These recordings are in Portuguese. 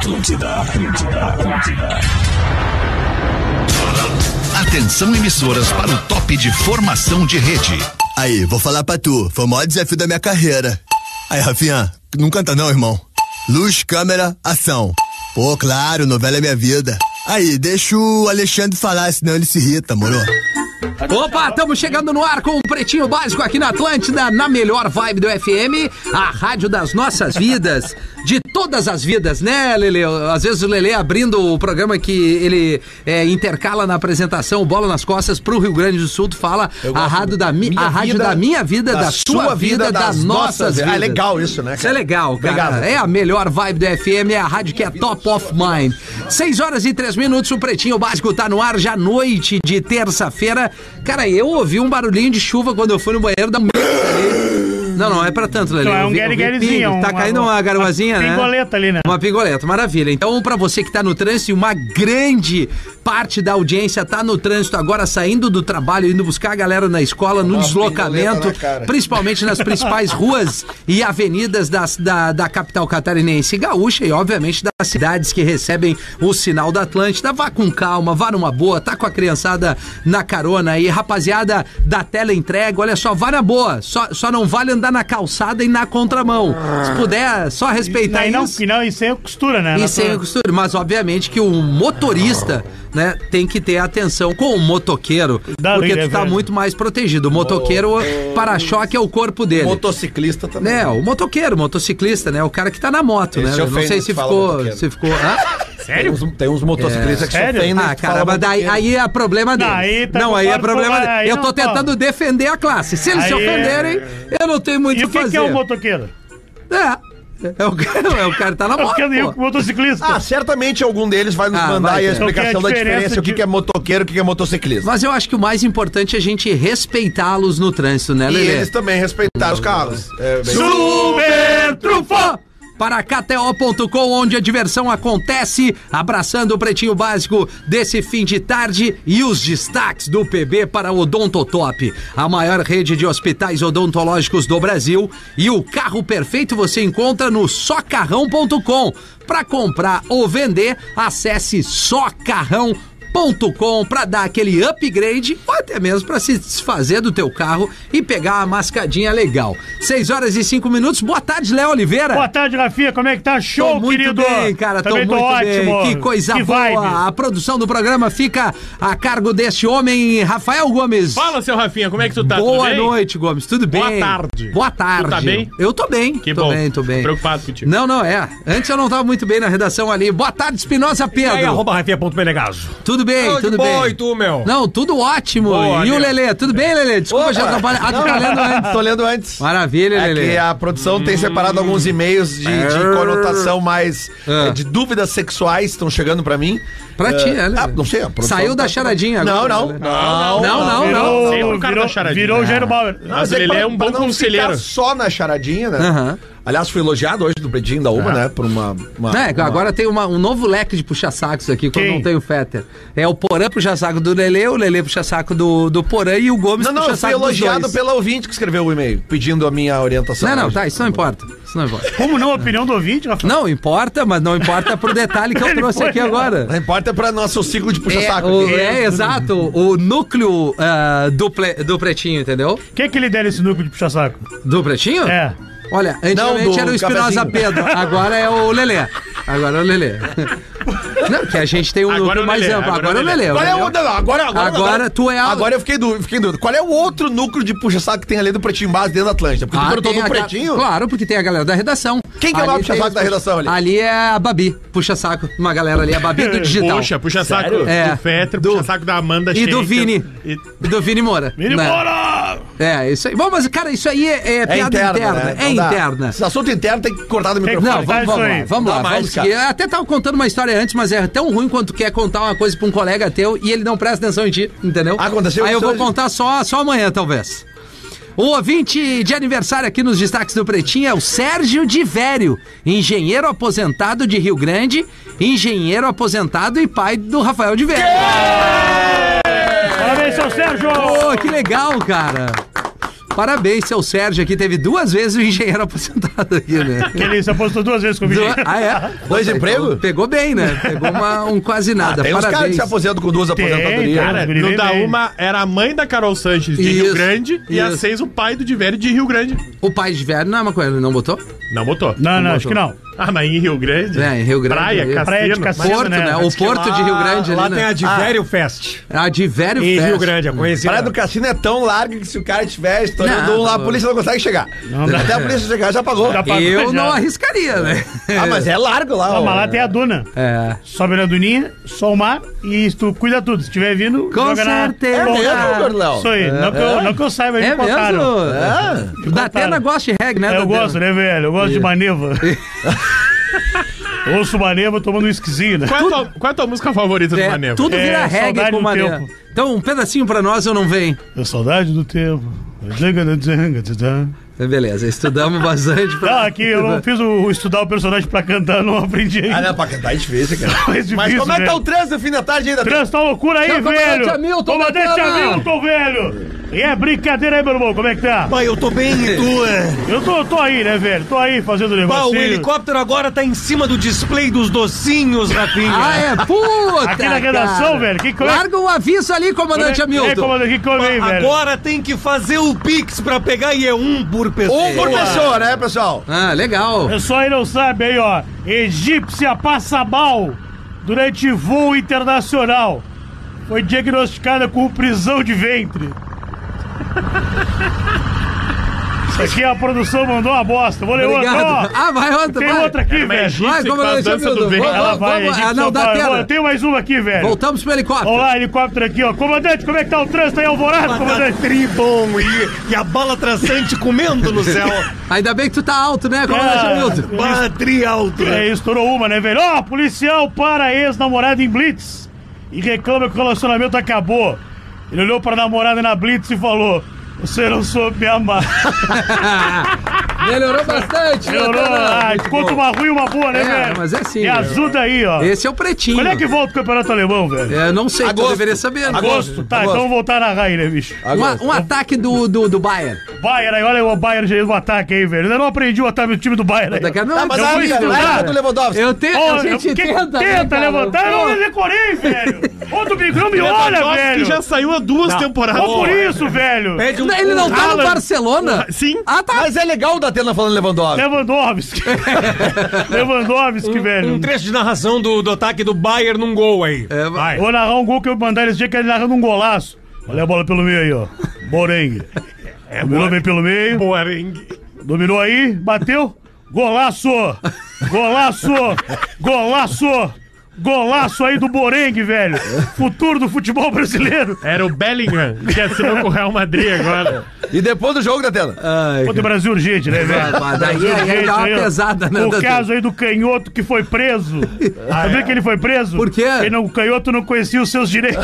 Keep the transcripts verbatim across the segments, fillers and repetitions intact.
Atlântida, Atlântida, Atlântida. Atenção, emissoras, para o top de formação de rede. Aí, vou falar pra tu, foi o maior desafio da minha carreira. Aí, Rafinha, não canta não, irmão. Luz, câmera, ação. Pô, claro, novela é minha vida. Aí, deixa o Alexandre falar, senão ele se irrita, moro? Opa, estamos chegando no ar com o Pretinho Básico aqui na Atlântida, na melhor vibe do F M, a rádio das nossas vidas, de todas as vidas, né, Lelê? Às vezes o Lelê abrindo o programa que ele é, intercala na apresentação, bola nas costas pro Rio Grande do Sul, tu fala a rádio da, mi, a rádio vida, da minha vida, da, da sua vida, vida das, das nossas vidas. É legal isso, né, cara? Isso é legal, cara. Obrigado. É a melhor vibe do F M, é a rádio que é top of mind. seis horas e três minutos, o Pretinho Básico tá no ar, já noite de terça-feira. Cara, eu ouvi um barulhinho de chuva quando eu fui no banheiro da mulher ali. Não, não é pra tanto, Lelê. Não, é um gueriguerizinho. Um, tá caindo uma garoazinha, né? Uma pingoleta ali, né? Uma pingoleta, maravilha. Então, pra você que tá no trânsito, uma grande parte da audiência tá no trânsito agora, saindo do trabalho, indo buscar a galera na escola, no uma deslocamento, na principalmente nas principais ruas e avenidas das, da, da capital catarinense e gaúcha e, obviamente, das cidades que recebem o sinal da Atlântida. Vá com calma, vá numa boa, tá com a criançada na carona aí. Rapaziada da tela entrega, olha só, vá na boa, só, só não vale andar na calçada e na contramão. Se puder, só respeitar e não, isso. E não, e sem costura, né? E sem costura, mas obviamente que o motorista, né, tem que ter atenção com o motoqueiro, da porque tu tá muito mais protegido. O motoqueiro, o para-choque é o corpo dele. O motociclista também. Né, o motoqueiro, o motociclista, né, o cara que tá na moto, esse né? Não sei se ficou, se ficou... Ah? Sério? Tem uns, tem uns motociclistas é. que Sério? se ofendem. Ah, cara, mas daí, aí é problema deles. Não, aí, tá não, aí é problema deles. Eu tô tentando defender a classe. Se eles aí se ofenderem, é... eu não tenho muito o que fazer. E o que é o motoqueiro? É... É o, é o cara que tá na moto. É o motociclista. Ah, certamente algum deles vai nos ah, mandar aí a explicação a da diferença, de... o que é motoqueiro e o que é motociclista. Mas eu acho que o mais importante é a gente respeitá-los no trânsito, né, Lelê? E eles também respeitar os carros. É, bem... Super Trufo! Para K T O ponto com, onde a diversão acontece, abraçando o Pretinho Básico desse fim de tarde e os destaques do P B para Odontotop, a maior rede de hospitais odontológicos do Brasil, e o carro perfeito você encontra no só carrão ponto com. Para comprar ou vender, acesse só carrão ponto com para dar aquele upgrade ou até mesmo para se desfazer do teu carro e pegar uma mascadinha legal. seis horas e cinco minutos. Boa tarde, Léo Oliveira. Boa tarde, Rafinha. Como é que tá? Show, tô muito querido. Bem, cara. Também tô, tô muito ótimo. Bem. Que coisa que boa. Vibe. A produção do programa fica a cargo deste homem, Rafael Gomes. Fala, seu Rafinha. Como é que tu tá? Boa Tudo noite, bem? Gomes. Tudo bem? Boa tarde. Boa tarde. Tu tá bem? Eu tô bem. Que tô bom. bem, tô bem. Tô preocupado contigo. Não, não, é. Antes eu não tava muito bem na redação ali. Boa tarde, Espinosa Pedro. E aí, arroba Rafinha.menegaso. Tudo bem, oh, tudo bem. E tu, meu? Não, tudo ótimo. Boa, e meu. o Lelê? Tudo bem, Lelê? Desculpa, Opa. já atrapalha. Ah, tu tá lendo antes. Tô lendo antes. Maravilha, é Lelê. Que a produção hum. tem separado alguns e-mails de, de conotação mais... Ah. É, de dúvidas sexuais estão chegando pra mim. Pra uh, ti, é, Lelê. Ah, não sei. A Saiu da charadinha não, agora. Não, Lelê. não. Não, não, virou, não. Virou, virou, virou o Jairo Bauer. Mas ele é um bom conselheiro. Só na charadinha, né? Aham. Uh-huh. Aliás, fui elogiado hoje do Pretinho da Uma, é. né? Por uma... uma, é, uma... Agora tem uma, um novo leque de puxa-sacos aqui, quando Quem? não tem o Fetter. É o Porã puxa-saco do Lelê, o Lelê puxa-saco do, do Porã e o Gomes não, não, puxa-saco dos dois. Não, não, eu fui elogiado pela ouvinte que escreveu o e-mail, pedindo a minha orientação. Não, não, hoje. tá, isso não importa. Isso não importa. Como não? A opinião do ouvinte, Rafael? Não, importa, mas não importa pro detalhe que eu trouxe foi, aqui agora. Não importa pra nosso ciclo de puxa-saco. É, o, é, exato. O núcleo uh, do, ple, do Pretinho, entendeu? Quem é que lidera esse núcleo de puxa-saco? Do Pretinho? É. Olha, antigamente não, era o Espinosa Pedro, agora é o Lelê. Agora é o Lelê. Não, que a gente tem um agora núcleo mais amplo. Agora é o Lelê. Qual é o, não, agora, agora, agora tu é a... Agora eu fiquei dúvida, fiquei dúvida. Qual é o outro núcleo de puxa-saco que tem ali do Pretinho Básico dentro da Atlântida? Porque ah, tu perguntou do Pretinho? Claro, porque tem a galera da redação. Quem que é o puxa-saco da redação ali? Ali é a Babi, puxa-saco. Uma galera ali, a Babi do digital. Poxa, puxa-saco é, do Fetter, puxa-saco da Amanda E Schenker, do Vini. E do Vini Moura. Vini né? Moura! É, isso aí. Bom, mas, cara, isso aí é, é piada interna. interna. Né? É interna. Esse assunto interno tem que cortar do Tem microfone. Não, vamos, vamos lá. Vamos lá. Mais, vamos seguir. Eu até tava contando uma história antes, mas é tão ruim quando tu quer contar uma coisa pra um colega teu e ele não presta atenção em ti, entendeu? Ah, aconteceu Aí eu isso vou hoje? contar só, só amanhã, talvez. O ouvinte de aniversário aqui nos destaques do Pretinho é o Sérgio de Vério, engenheiro aposentado de Rio Grande, engenheiro aposentado e pai do Rafael de Vério. Parabéns, seu Sérgio! Pô, que legal, cara. Parabéns, seu Sérgio aqui. Teve duas vezes o engenheiro aposentado aqui, né? Que ele se apostou duas vezes comigo. Du- Ah, é? Dois Então, empregos? Pegou bem, né? Pegou uma- um quase nada. Ah, tem uns caras que Parabéns. se aposentam com duas Tem, aposentadorias. cara. Cara, Guri no bem da bem. uma era a mãe da Carol Sanches de Isso, Rio Grande e a isso. seis o pai do Diverio de Rio Grande. O pai de velho não é uma coisa, não botou? Não botou. Não, não, acho que não. Ah, mas em Rio Grande? É, em Rio Grande. Praia, Isso. Cassino. Praia de Cassino, Porto, né? né? O Porto de Rio Grande Lá ali, tem né? a Divério Fest. A de Vério Em Fest. Rio Grande, é conhecida. Praia do Cassino é tão larga que se o cara tiver estourando Não, um lá, a não. polícia não consegue chegar. Não dá. Até a polícia chegar já pagou. Já pagou, Eu já. não arriscaria, né? Ah, mas é largo lá. Não, ó. mas lá tem a duna. É. Sobe na duninha, só o mar e tu cuida tudo. Se estiver vindo, Com joga na... certeza. É mesmo, Gordão? Isso aí. Não, que eu, não que eu saiba, É me contaram. mesmo? É. O Datena gosta de reggae, né? É, eu Datena? gosto, né, velho? Eu gosto de maneva. Ouço maneva tomando um esquisinho, né? Qual é, a tua, qual é a tua música favorita do É, Manevo? tudo É, vira reggae saudade com do maneiro. tempo. Então, um pedacinho pra nós eu não venho. É saudade do tempo. Beleza, estudamos bastante. Pra... Não, aqui eu não fiz o estudar o personagem pra cantar, não aprendi Ah, ainda. não, pra cantar é difícil, cara. Mais difícil, Mas como é que tá velho. o trânsito no fim da tarde ainda? Trânsito tá loucura aí, Chama o velho! comandante Hamilton, Comandante Datena! Hamilton, velho! E é brincadeira aí, meu irmão, como é que tá? Pai, eu tô bem e tu, é? Eu tô, tô aí, né, velho? Tô aí fazendo o Pá, o negocinho. helicóptero agora tá em cima do display dos docinhos, Rafinha. Ah, é? Puta! Aqui na redação, cara. velho, que coisa- Larga um aviso ali, comandante É, Hamilton. comandante, que come aí, velho? Agora tem que fazer o Pix pra pegar e é um por pessoa. Um por pessoa, né, pessoal? Ah, legal. O pessoal aí não sabe aí, ó. Egípcia passa mal durante voo internacional. Foi diagnosticada com prisão de ventre. Isso aqui a produção mandou uma bosta. Vou ler outra, ó. Obrigado. Ah, vai outra, Tem vai. outra aqui, Era uma velho. egípcia Vai, que faz comandante dança do Hamilton. vento. Vamos, Ela vai, vamos. Egípcia Ah, não, vai. Datena. Ó, Tem mais uma aqui, velho. Voltamos pro helicóptero. Vamos lá, helicóptero aqui, ó. Comandante, como é que tá o trânsito aí, Alvorada, comandante? Tribom e, e a bala traçante comendo no céu. Ainda bem que tu tá alto, né, comandante É. Hamilton? Batri alto. É, estourou uma, né, velho? Ó, policial para a ex-namorada em Blitz e reclama que o relacionamento acabou. Ele olhou para a namorada na Blitz e falou: você não soube me amar. Melhorou bastante, Melhorou, Datena. ah, Muito conta bom. uma ruim e uma boa, né, É, velho? mas é assim, Me velho. ajuda aí, ó. Esse é o pretinho. Quando é que volta o campeonato alemão, velho? É, não sei, tu Agosto. deveria saber. né? Agosto. Tá, Agosto. então vamos voltar na raia, né, bicho? Um, um ataque do, do, do Bayern. Bayern aí, olha o Bayern no ataque aí, velho. Eu ainda não aprendi o ataque do time do Bayern aí. Daqui a- não, Ah, mas não a fui época estudar. na época do Lewandowski. Eu tenho, Ó, a gente eu- que- tenta, né, tenta cara? levantar, eu Pô. não decorei, velho. Ô, Domingo, não me olha, Lewandowski velho. já saiu há duas temporadas. Ó, por isso, velho. Pede um, Ele não tá no Haaland. Barcelona? Sim. Ah, tá. Mas é legal o Datena falando Lewandowski. Lewandowski. Lewandowski, velho. um trecho de narração do, do ataque do Bayern num gol aí. É, vai. Vou narrar um gol que eu mandar esse dia que ele narrando um golaço. Olha a bola pelo meio aí, ó. Borengue. Dominou bem pelo meio. Boarengue. Dominou aí, bateu. Golaço! Golaço! Golaço! Golaço aí do Borengue, velho. Futuro do futebol brasileiro. Era o Bellingham, que assinou com o Real Madrid agora. E depois do jogo, Datena? Ai, Contra o Brasil urgente, né, velho? Mas daí Brasil aí urgente dá uma aí, ó. pesada, né, O Datena? caso aí do canhoto que foi preso. Sabia que ele foi preso? Por quê? Porque não, o canhoto não conhecia os seus direitos.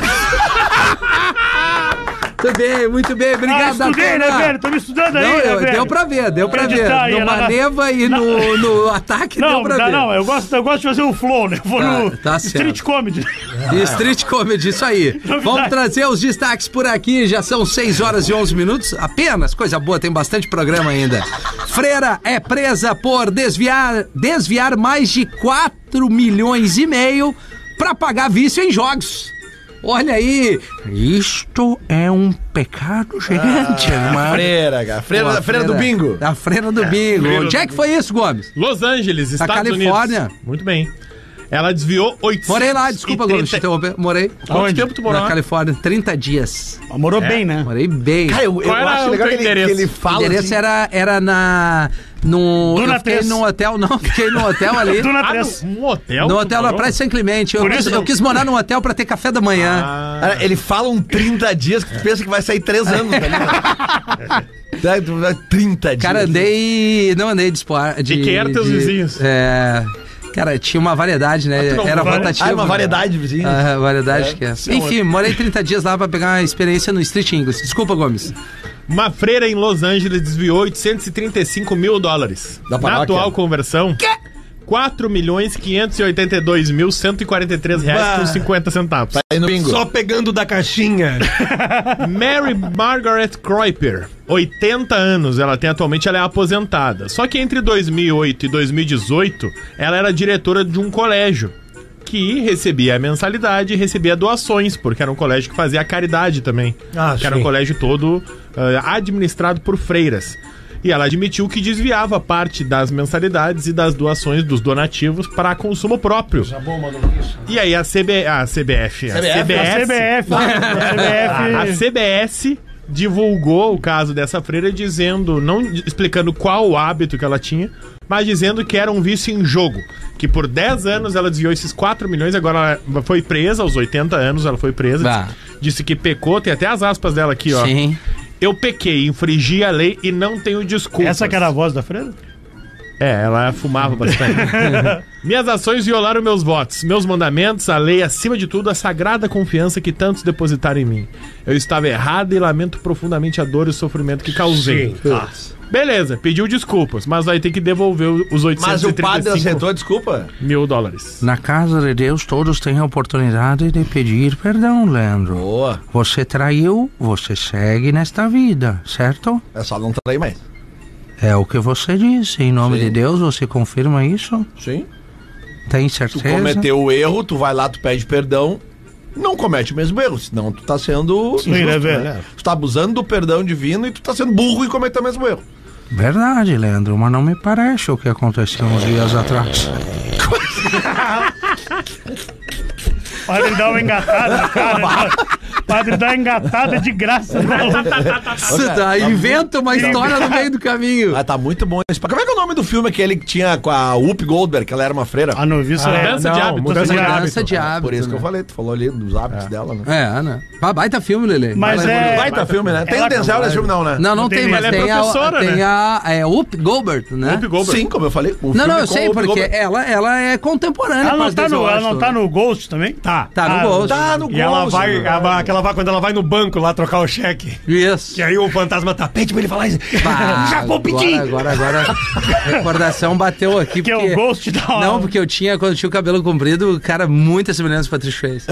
Muito bem, muito bem. Ah, Obrigado, estudei, né, Datena. velho? Tô me estudando aí, Não, né, eu- velho? deu pra ver, deu pra ver. Acreditar aí, No ela- Maneva e no, no ataque Não, deu pra dá, ver. não, eu gosto, eu gosto de fazer o flow, né? Eu vou Tá, no tá street certo. comedy. E Street Comedy, isso aí. Vamos trazer os destaques por aqui. Já são seis horas e onze minutos. Apenas, coisa boa, tem bastante programa ainda. Freira é presa por desviar, desviar mais de quatro milhões e meio para pagar vício em jogos. Olha aí. Isto é um pecado, gente. Uma- Freira, cara. Freira, Pô, a freira do bingo. A freira do bingo. freira Onde do é que foi isso, Gomes? Los Angeles, Estados Califórnia. Unidos. Muito bem. Ela desviou oitocentos Morei lá, desculpa, e trinta... Gomes, te interromper. Morei. Quanto tempo tu morou Na lá? Califórnia, trinta dias. Morou bem, né? Morei bem. Cara, eu, eu Qual era acho o legal teu que ele, endereço? que ele O fala endereço assim, era, era na. No. Duna eu fiquei três. num hotel, não, fiquei num hotel ali. Do na Ah, três. no, um hotel? No tu hotel na morou? Praia de São Clemente. Eu, Por quis, isso eu não- quis morar num hotel pra ter café da manhã. Cara, ele fala um trinta dias que tu pensa que vai sair três anos, tá ligado? Tá, tu vai trinta dias. Cara, andei. Não andei de esporte. De, E quem eram teus de- vizinhos? É. Cara, tinha uma variedade, né? não Era vai- rotativo. Ah, uma variedade, vizinho. Ah, variedade que é. Enfim, morei trinta dias lá pra pegar uma experiência no Street English. Desculpa, Gomes. Uma freira em Los Angeles desviou oitocentos e trinta e cinco mil dólares. Da Na paróquia. atual conversão, quatro milhões quinhentos e oitenta e dois mil cento e quarenta e três reais Bah. com cinquenta centavos. Tá aí no bingo. Só pegando da caixinha. Mary Margaret Kreuper, oitenta anos, ela tem atualmente, ela é aposentada. Só que entre dois mil e oito e dois mil e dezoito, ela era diretora de um colégio que recebia a mensalidade e recebia doações, porque era um colégio que fazia a caridade também. Ah, que era sim. um colégio todo uh, administrado por freiras. E ela admitiu que desviava parte das mensalidades e das doações dos donativos para consumo próprio. E aí a, CB, a C B F, a C B F, A CBS, C B F. A C B F. a C B S divulgou o caso dessa freira dizendo, não explicando qual o hábito que ela tinha, mas dizendo que era um vício em jogo. Que por dez anos ela desviou esses quatro milhões, agora ela foi presa, aos oitenta anos ela foi presa. Bah. Disse, disse que pecou, tem até as aspas dela aqui, ó. Sim. Eu pequei, infringi a lei e não tenho desculpas. Essa que era a voz da freira? É, ela fumava bastante. Minhas ações violaram meus votos, meus mandamentos, a lei, acima de tudo, a sagrada confiança que tantos depositaram em mim. Eu estava errado e lamento profundamente a dor e o sofrimento que causei. Tá. Beleza, pediu desculpas, mas vai ter que devolver os Mas o padre oitocentos e trinta e cinco aceitou a desculpa? mil dólares. Na casa de Deus todos têm a oportunidade de pedir perdão, Leandro. Boa. Você traiu, você segue nesta vida, certo? É só não trair mais. É o que você disse. Em nome Sim. de Deus, você confirma isso? Sim. Tem Tu certeza? cometeu o erro, tu vai lá, tu pede perdão, não comete o mesmo erro, senão tu tá sendo Sim, injusto, é verdade. né? Tu tá abusando do perdão divino e tu tá sendo burro e cometeu o mesmo erro. Verdade, Leandro, mas não me parece o que aconteceu uns dias atrás. Padre dá uma engatada no cara. Padre dá uma engatada de graça. Isso dá, inventa uma história no meio do caminho. Ah, tá muito bom esse. Como é que é o nome do filme aquele que tinha com a Whoopi Goldberg, que ela era uma freira? A noviça é... Mudança de hábito. Mudança de hábito. Mudança de hábito. Por isso que né? eu falei, tu falou ali dos hábitos dela, né? É, né? Ba- Baita filme, Lelê. Mas Vai lá, é... Baita filme, né? Tem ela- o Denzel nesse filme, não, né? Não, não, Não tem, tem, mas ela é tem a, professora, tem né? a é, Whoopi Goldberg, né? Whoopi Goldberg. Sim, como eu falei. um Não, filme não, eu com sei, Whoopi porque Goldberg. ela, ela é contemporânea. Ela com não, as tá Denzel no, ela não Washington. tá no Ghost também? Tá. Tá no Ah, Ghost. Tá no E ela Ghost, vai, né? ela vai- aquela vai quando ela vai no banco lá trocar o cheque. Isso. E aí o fantasma tá, pede pra ele falar isso. Pá, Já vou pedir. Agora, agora, agora, a recordação bateu aqui. Que é porque... o Ghost da hora. Não, porque eu tinha, quando eu tinha o cabelo comprido, cara, muita semelhança com o Patrick Swayze.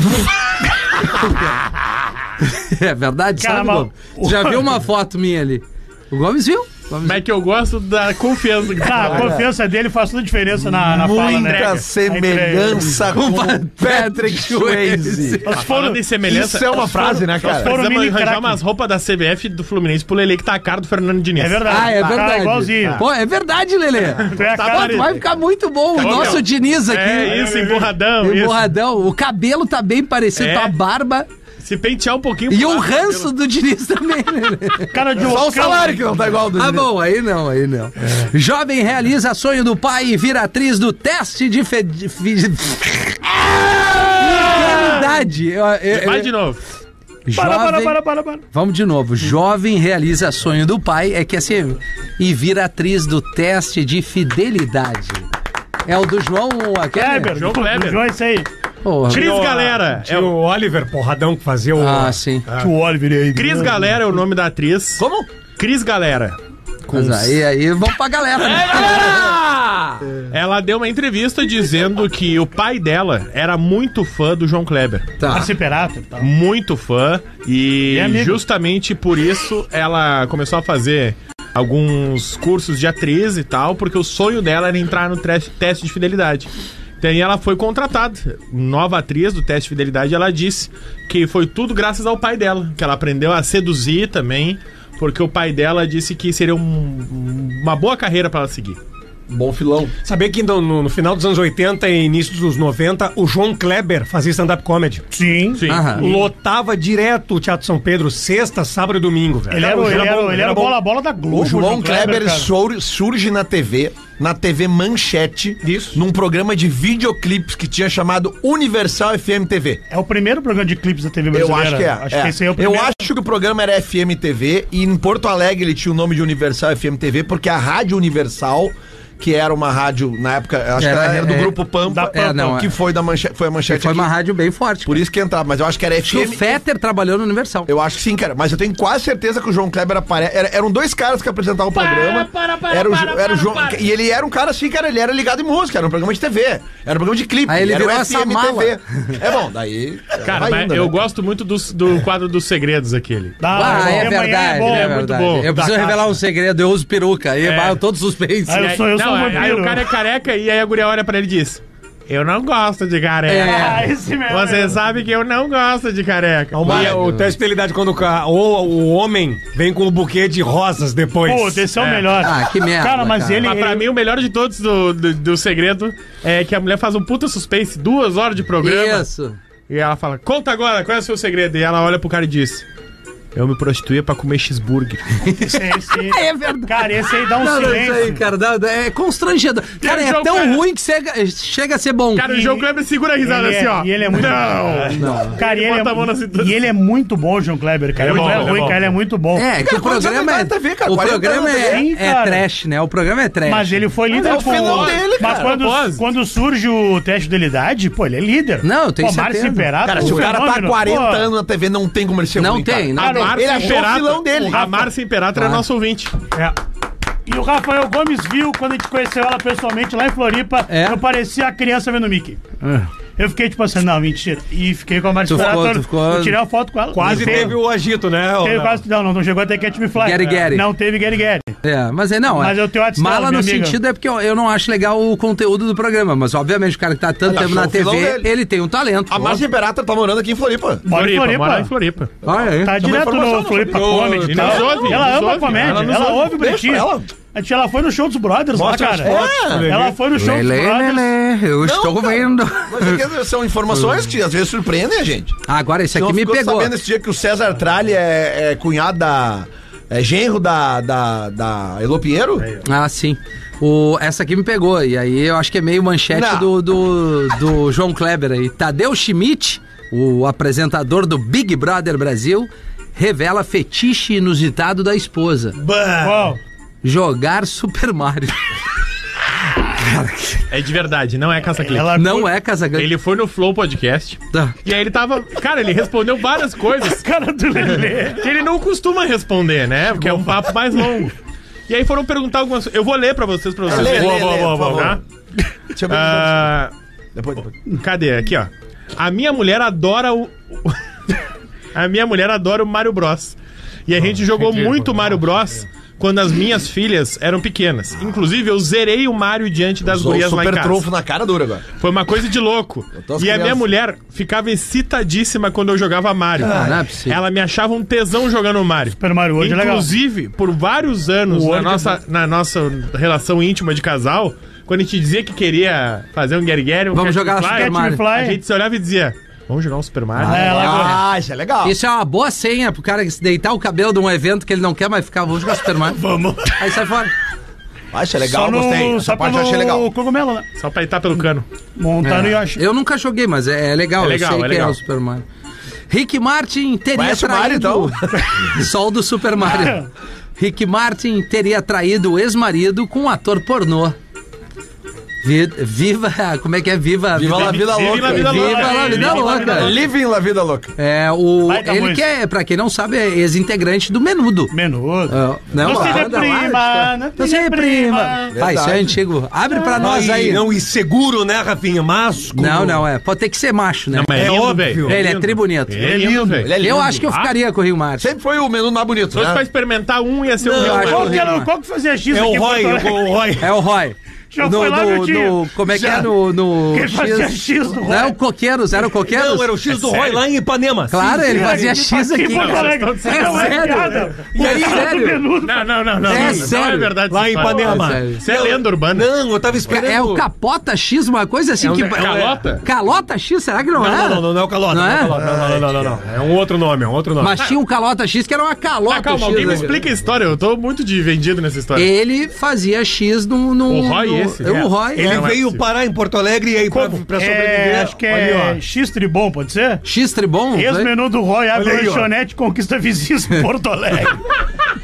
É verdade, Cara, sabe, mas- Gomes? Tu já viu uma foto minha ali? O Gomes viu? Gomes Mas é que eu gosto da confiança que Ah, a confiança dele faz toda a diferença na, na fala, né? Muita semelhança com o Patrick Swayze. Nós foram... Falando em semelhança. Isso é uma nós frase, foram- né, nós cara? foram Precisamos mini arranjar craque. umas roupas da C B F do Fluminense pro Lele que tá a cara do Fernando Diniz. É verdade. Ah, é Tá verdade. igualzinho. Pô, é verdade, Lelê. Tu é a Tá cara Pô, dele. vai ficar muito bom o Ô, nosso meu, Diniz aqui. É isso, emborradão. isso. Emborradão. O cabelo tá bem parecido, É. tá a barba. Se pentear um pouquinho. E pro o lado, ranço do Diniz também, Lelê. Cara de Só o Oscar. salário que não tá igual ao do Ah, Diniz. bom, aí não, aí não. Jovem realiza sonho do pai e vira atriz do teste de fe... de fi- Fidelidade. Eu- eu- Vai eu- de novo. Para, para, Jovem... para, para, para. Vamos de novo. Jovem realiza sonho do pai, é que assim, e vira atriz do teste de fidelidade. É o do João, aquele? Kleber. João Kleber. João, isso aí. Porra. Cris Tinha o- Galera. Tinha É o- o Oliver Porradão que fazia o... Ah, sim. O Oliver aí. Cris Galera é o nome da atriz. Como? Cris Galera. Mas aí, aí vamos pra galera, né? Ela deu uma entrevista dizendo que o pai dela era muito fã do João Kleber. Tá. Arciperato e tal. Muito fã. E E amigo. justamente por isso ela começou a fazer alguns cursos de atriz e tal, porque o sonho dela era entrar no tre- teste de fidelidade. Então aí ela foi contratada. Nova atriz do teste de fidelidade, ela disse que foi tudo graças ao pai dela, que ela aprendeu a seduzir também, porque o pai dela disse que seria um- uma boa carreira pra ela seguir. Bom filão. Sabia que no, no- no final dos anos oitenta e início dos noventa, o João Kleber fazia stand-up comedy. Sim. Sim. Aham. Lotava direto o Teatro São Pedro, sexta, sábado e domingo, velho. Ele era, o ele João- era, ele era bom. bola, bola da Globo. O João Kleber cara. sur- surge na T V, na T V Manchete, Isso. num programa de videoclipes que tinha chamado Universal F M T V. É o primeiro programa de clipes da T V Eu brasileira. acho que é. Acho é. que esse aí é o Eu primeiro. acho que o programa era F M T V e em Porto Alegre ele tinha o nome de Universal F M T V porque a Rádio Universal que era uma rádio, na época, acho Era, que era do é, Grupo Pampa, é, não, que é. foi, da manche, foi a manchete Foi uma aqui. rádio bem forte. Por isso que entrava, mas eu acho que era F O M. Fetter trabalhou no Universal. Eu acho que sim, cara. Mas eu tenho quase certeza que o João Kleber aparece. Era, eram dois caras que apresentavam o programa. para, para, era o, para, era o para, João. para. E ele era um cara assim, cara. Ele era ligado em música. Era um programa de T V. Era um programa de clipe. Aí ele era o virou F essa M mala. T V. É bom, daí. Cara, vai mas indo, eu né? gosto muito do, do quadro dos segredos aquele. Ah, Ah, é amanhã verdade, bom. é, é muito verdade. bom. Eu preciso Da revelar casa. um segredo, eu uso peruca. Aí É. vai todos os suspense. Ah, eu E sou- eu não, sou um aí- aí vampiro. o cara é careca e aí a guria olha pra ele e diz: eu não gosto de careca. É. Ah, esse mesmo. Você sabe que eu não gosto de careca. E o teste de fidelidade quando o, ca- ou o homem vem com um buquê de rosas depois. Pô, esse é o É. melhor. Ah, que merda, Cara, mas cara. ele... Mas pra ele- mim, o melhor de todos do, do, do segredo é que a mulher faz um puta suspense, duas horas de programa. Isso. E ela fala: conta agora, qual é o seu segredo? E ela olha pro cara e diz: eu me prostituía pra comer cheeseburger. Esse, esse... É verdade. Cara, esse aí dá um Não, não, isso silêncio. aí, cara, dá- é constrangedor. Cara, é João tão Kleber- ruim que chega, chega a ser bom. Cara, o João Kleber segura a risada Ele assim, é- ó. E ele é muito Não! Cara, e ele, bota a mão na é, cintura. e ele é muito bom, João Kleber, cara. É Ele bom, não é ele é ruim, bom. cara, ele é muito bom. É, que o quantos programa anos é. ele tá na T V, cara? O quarenta programa anos é, na T V, é cara. trash, né? O programa é trash. Mas ele foi líder é o com... final dele, Mas cara. quando, Propósito. quando surge o teste de fidelidade, pô, ele é líder. Não, eu tenho Pô, Márcio certeza. Imperato, Cara, se o cara tá há fenômeno. quarenta Pô, anos na T V, não tem como ele ser Não ruim, tem, não cara. tem. Ele achou o filão dele. A Márcia Imperator é Ah. nosso ouvinte. E o Rafael Gomes viu, quando a gente conheceu ela pessoalmente lá em Floripa, É? eu parecia a criança vendo o Mickey. Eu fiquei tipo assim, não, mentira. E fiquei com a Márcia Tu ficou- Imperator. tu ficou- Eu tirei uma foto com ela. Quase Teve- teve o agito, né? ô, Teve Léo? quase, não, não, não chegou até Catch Me Fly. Gary Gary. Não teve Gary Gary. É, mas é não. Mas é. eu tenho WhatsApp Mala dela, no minha amiga. sentido é porque eu, eu não acho legal o conteúdo do programa, mas obviamente o cara que tá tanto Ele tempo achou na o filão T V, dele. ele tem um talento. A Márcia Imperator tá morando aqui em Floripa. Mora em Floripa, mora em Floripa. Floripa. Ah, é? Tá direto informação, no não Floripa sabia. Comedy. E tá? nos ouve, Ela nos ama ouve, comédia, ela ela, nos ouve. ouve o Beijo Pretinho. pra ela. A tia, ela foi no show dos Brothers Mostra lá, as cara. fotos pro Lelê. Ela foi no show dos Lelê, Brothers. Lelê, eu estou cara. vendo. Mas é que são informações que às vezes surpreendem a gente. Agora, esse Não aqui me ficou pegou. sabendo esse dia que o César Tralli é, é cunhado da... É genro da, da, da Elô Pinheiro? Ah, sim. O, essa aqui me pegou. E aí eu acho que é meio manchete Não. do, do, do João Kleber aí. Tadeu Schmidt, o apresentador do Big Brother Brasil, revela fetiche inusitado da esposa. Qual? Jogar Super Mario. É de verdade, não é caça-clique. Ela Não é Casagrande. Ele foi no Flow Podcast. Tá. E aí ele tava. Cara, ele respondeu várias coisas Cara do Lelê. que ele não costuma responder, né? Porque é um papo mais longo. E aí foram perguntar algumas. Eu vou ler pra vocês, pra vocês. Lê, verem. lê, lê, por favor. Tá? Deixa eu ver. Ah, Depois, depois. cadê? Aqui, ó. A minha mulher adora o. A minha mulher adora o Mario Bros. E a gente jogou muito Mario Bros quando as minhas filhas eram pequenas. Inclusive, eu zerei o Mario diante das Usou o gurias lá em super casa. trunfo na cara dura agora. Foi uma coisa de louco. tô as E a minha crianças. mulher ficava excitadíssima quando eu jogava Mario. Ah, não é possível. Ela me achava um tesão jogando Mario. Super Mario World é legal. Inclusive, por vários anos O na World nossa, na nossa relação íntima de casal, quando a gente dizia que queria fazer um Gary Gary, um Vamos Catch jogar Me Fly, Super Catch Me Mario. Fly. a gente se olhava e dizia, vamos jogar um Super Mario? É, ela Ah, isso é legal. Isso é uma boa senha pro cara se deitar o cabelo de um evento que ele não quer mais ficar. Vamos jogar Super Mario. Vamos. Aí sai fora. Ah, isso é legal, Só gostei. no, Essa só parte eu achei legal. pelo cogumelo, né? Só pra estar pelo cano. Montar no Yoshi. Eu nunca joguei, mas é, é legal. É legal, eu sei é que legal. é o Super Mario. Rick Martin teria Conhece o Mario, traído... Só o do Super Mario. Rick Martin teria traído o ex-marido com um ator pornô. Vi- Viva... Como é que é? Viva... Viva la vida Vive louca. la vida Viva louca. la vida Viva la louca. vida louca. Living la vida louca. É, o... Baita Ele música. que é, pra quem não sabe, é ex-integrante do Menudo. Menudo. Ah, não, Não se a banda lá, reprima, não Não se se reprima. reprima. Vai, isso é antigo. Abre pra nós aí. Não, e seguro, né, Rafinha? Mas. como- Não, não, é. Pode ter que ser macho, né? Não, mas é, É lindo, óbvio. velho. Ele é lindo. tribunito. Ele é lindo, velho. Ele é lindo. Eu acho que eu ficaria com o Rio Martin. Sempre foi o menu mais bonito, Se fosse pra né? experimentar um, ia ser Não, um eu Real acho Madrid. Qual que, era, horrível. qual que fazia X É o aqui em Roy, Porto Alegre? o Roy. É o Roy. Já no, foi lá, no, meu tio? no- Como é que Já. é? No, no Ele fazia X do Não é Roy. o Coqueiros, era o Coqueiros? Não, era o X do É Roy sério? lá em Ipanema. Claro, ele fazia Aqui X aqui. em Porto Alegre. É Não é sério? piada. E aí, O cara do sério? Menudo. Não, não, não, não. É não, não sério. é verdade. Lá essa em história. Ipanema. É sério. Isso é lenda urbana. Não, eu tava esperando. É o Capota X, uma coisa assim É um- que... Calota? Calota X, será que não, Não, é? não, não, não, não é o Calota. Não Não, é? é o Calota, não, não, não, não, não. É um outro nome, é um outro nome. Mas tinha um Calota X que era uma Calota Ah, calma, X. alguém me né? explica a história. Eu tô muito de vendido nessa história. Ele fazia X no... no O Roy no- esse? É o Roy. Ele Não é veio possível. parar em Porto Alegre e aí pra, pra sobreviver. É, acho que Ali, é ó. X Tribom, pode ser? X Tribom? Ex-menu do Roy abre Olha aí, ó. lanchonete e conquista vizinhos em Porto Alegre.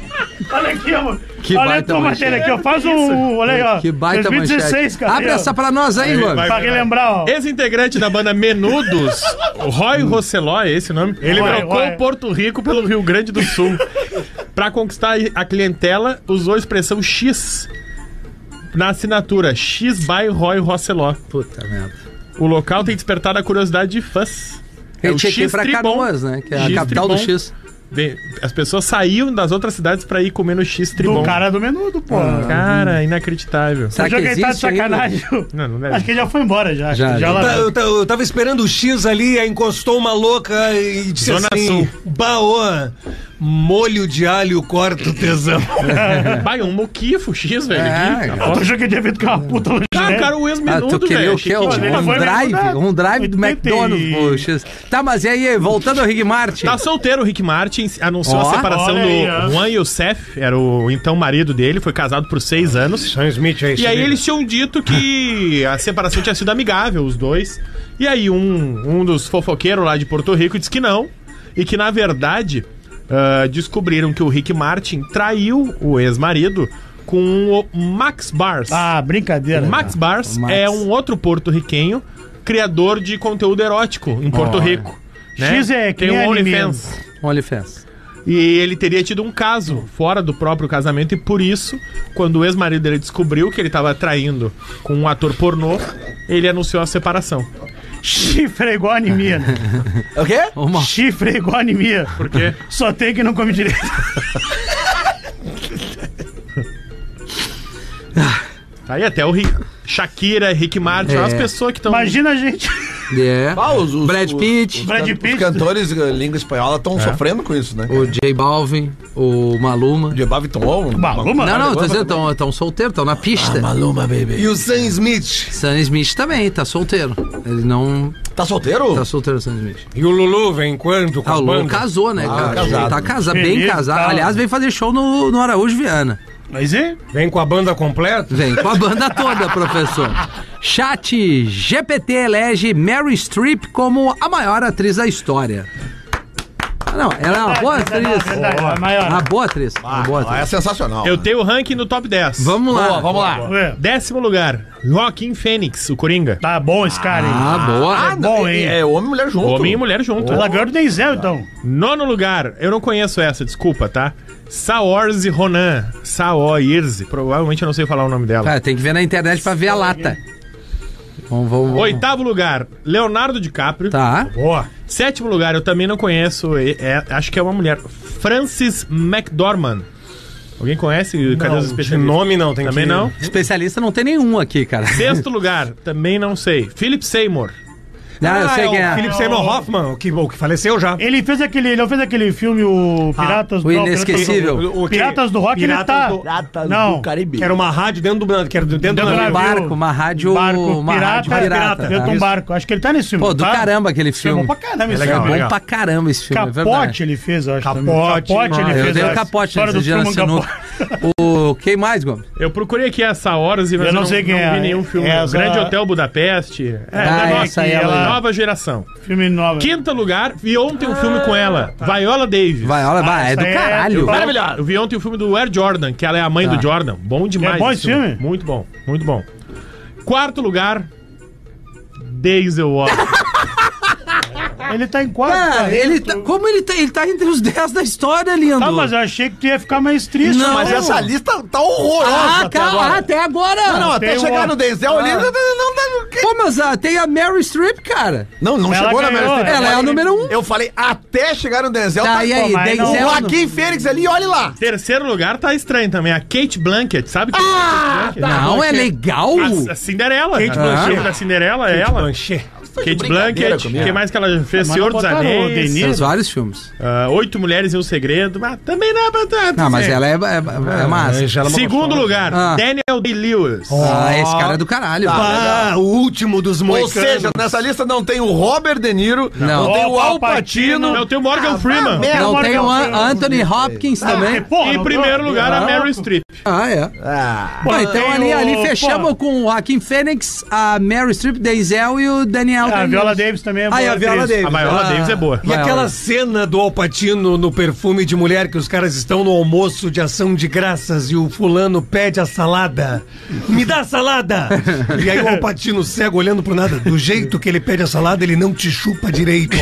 Olha aqui, ó. Que olha a baita tua manchete. matéria aqui, ó. Faz um. Olha aí, ó. Que baita dois mil e dezesseis, manchete. cara. Abre aí, ó. essa pra nós aí, Luan. vai, Pra relembrar, ó. Ex-integrante da banda Menudos, o Roy Rosseló, é esse o nome? Ele Roy, trocou Roy. Porto Rico pelo Rio Grande do Sul. Pra conquistar a clientela, usou a expressão X na assinatura. X by Roy Rosseló. Puta merda. O local tem despertado a curiosidade de fãs. É Ele o tinha que ir pra X-Tribon. Canoas, né? Que é a X capital do Tribon. X. Vem- As pessoas saíam das outras cidades pra ir comer no X Do Tribon. cara do menudo, pô. Cara, inacreditável. Será Achou que que ele tá de existe ainda? sacanagem? Não, não deve. Acho que ele já foi embora já. Já, já já. lá- Tá, Eu, ta- eu tava esperando o X ali, aí encostou uma louca e disse Zona assim: Sul. Baô, molho de alho corta o tesão. Vai, um moquifo X, velho. É, aqui. cara. A Tu foto. achou que ele tinha vindo com uma puta Ah, lanchonete? cara, o Ah, ex-menudo, tu queria velho. o quê? Um, Achei que- ele foi um drive? mudado. Um drive do oitenta e- McDonald's pro X. Tá, mas e aí, voltando ao Rick Martin. Tá solteiro o Rick Martin, anunciou Ó, a separação olha aí, ó. do Juan Youssef, era o então marido dele, foi casado por seis anos. Sam Smith aí. E aí eles tinham dito que a separação tinha sido amigável, os dois. E aí um, um dos fofoqueiros lá de Porto Rico disse que não. E que, na verdade, ah, descobriram que o Rick Martin traiu o ex-marido com o Max Bars. Ah, brincadeira. O Max Bars O Max. é um outro porto-riquenho, criador de conteúdo erótico em Porto Olha. Rico. Né? X é que Tem nem um anime. OnlyFans. OnlyFans. E ele teria tido um caso fora do próprio casamento e por isso, quando o ex-marido dele descobriu que ele estava traindo com um ator pornô, ele anunciou a separação. Chifre é igual anemia, né? O quê? Uma... Chifre é igual anemia. Por quê? Só tem que não come direito. Aí até o Rick, Shakira, Rick Martin, É. as pessoas que estão... Imagina a gente. É. Ah, os, os- Brad os- Pitt, Os, Brad can- Pitt. os cantores eh, língua espanhola estão sofrendo com isso, né? o J Balvin, o Maluma. De Baviton On. Maluma? Não, não, tô Maluma dizendo, também. estão solteiros, estão na pista. Maluma, baby. E o Sam Smith? Sam Smith também, tá solteiro. Ele não Tá solteiro? tá solteiro, Sam Smith. E o Lulu vem quando? Com Ah, a o Lulu banda? casou, né, Ah, cara? casado. Tá casado, bem Beleza, casado. tá. Aliás, veio fazer show no, no Araújo Viana. Mas é? Vem com a banda completa? Vem com a banda toda, professor. Chat G P T elege Meryl Streep como a maior atriz da história. Ah, não, ela é uma boa Verdade, atriz. verdade, verdade, a maior. Uma boa atriz. Uma boa Ah, é atriz. sensacional. Eu tenho o ranking no top dez. Vamos lá. Boa, vamos lá. Ué, Décimo lugar, Joaquim Fênix, o Coringa. tá bom esse cara, hein? Ah, boa. é bom, hein? É homem e mulher junto. Homem e mulher junto. Ela ganhou do Denzel, então. Nono lugar, eu não conheço essa, desculpa, tá? Saoirse Ronan. Saoirse, provavelmente eu não sei falar o nome dela. Cara, tem que ver na internet pra ver a lata. Vamos, vamos, vamos. Oitavo lugar, Leonardo DiCaprio. Tá. Boa. Sétimo lugar, eu também não conheço, é- é- acho que é uma mulher. Frances McDormand. Alguém conhece? Cadê os De especialistas? nome não, tem Também que... não? Especialista não tem nenhum aqui, cara. Sexto lugar, também não sei. Philip Seymour. Ah, eu sei é quem o é. Philip Seymour Hoffman, o que, o que faleceu já. Ele fez aquele. Ele não fez aquele filme, o Piratas o não, Inesquecível. Piratas- O- o que- Piratas do Rock, ele Piratas tá. do- Piratas Não. do Caribe. Que era uma rádio dentro do... Que era dentro, Dentro do do Um navio. barco, uma rádio. Barco, uma pirata, rádio pirata. pirata, dentro de um Isso. barco. Acho que ele tá nesse filme. Pô, do tá? caramba aquele É filme. bom pra caramba esse É legal, filme. bom legal. pra caramba esse filme, é verdade. Capote ele fez, eu acho. Capote. também. Capote ele Ah, fez. eu dei o acho. capote História nesse do dia na Truman sinuca. Capote. O quem mais, Gomes? Eu procurei aqui a Saoirse, mas Eu não sei quem é. vi nenhum filme. Essa- Grande Hotel Budapeste. É, Ah, é, essa aí ela- nova geração. Filme novo. Quinto lugar, vi ontem um filme com ela, Viola Davis. Vai, olha, vai, é essa do aí é- caralho. Maravilhoso. Eu vi ontem o filme do Air Jordan, que ela é a mãe Tá. do Jordan. Bom demais. É bom esse filme? Muito bom, muito bom. Quarto lugar, Denzel Washington. Ele tá em quatro. Ah, cara. ele tá, como ele tá, ele tá entre os dez da história, lindo. Tá, mas eu achei que tu ia ficar mais triste. Não. Mas essa lista tá horrorosa Ah, até calma, agora. até agora. Não, não, até Tem chegar um- no Denzel ali, Ah. não, não tá... Pô, mas ah, tem a Meryl Streep, cara. Não, não Ela chegou na ganhou, Meryl Streep. Ela é a número um. Eu falei até chegar no Denzel, Tá, tá e aí, Pô, mas não- O Denzel... Joaquim Fênix ali, olha lá. Terceiro lugar tá estranho também, a Kate Blanchett, sabe? quem é a Kate Blanchett? Não, é legal. A, a Cinderela. Kate a Blanchett. filme da Cinderela é ela. Blanchett. Kate brincadeira Blanchett. comigo. O que mais que ela fez? Mas Senhor não dos botaram o Anéis. Denis? Fez vários filmes. ah, Oito Mulheres e um Segredo. Mas também não é pra tanto. Não, mas assim. ela é, é, é massa. Já ela Segundo lugar, Ah. Daniel Day-Lewis. Ah, esse cara é do caralho. Ah, o último dos Ou moicanos. seja, nessa lista não tem o Robert De Niro, Não. não, tem Ó, o Al Palpatino. Pacino. Não, tem o Morgan Ah, Freeman. merda. Não Morgan tem o An- Freeman. Anthony Hopkins também. Porra, Em não primeiro tô- lugar, a Não. Meryl Streep. Ah, é. Ah, Bom, então tem ali, o- ali pô. fechamos com o Joaquim Fênix, a Meryl Streep, Denzel e o Daniel A Day-Lewis. Viola Davis também é boa. Ah, e a Viola atriz. Davis. A Viola Ah. Davis é boa. E aquela cena do Al Pacino no Perfume de Mulher, que os caras estão no almoço de ação de graças e o fulano pede a salada. Me dá a salada! E aí o Al Pacino cego olhando pro nada. Do jeito que ele pede a salada, ele não te chupa direito.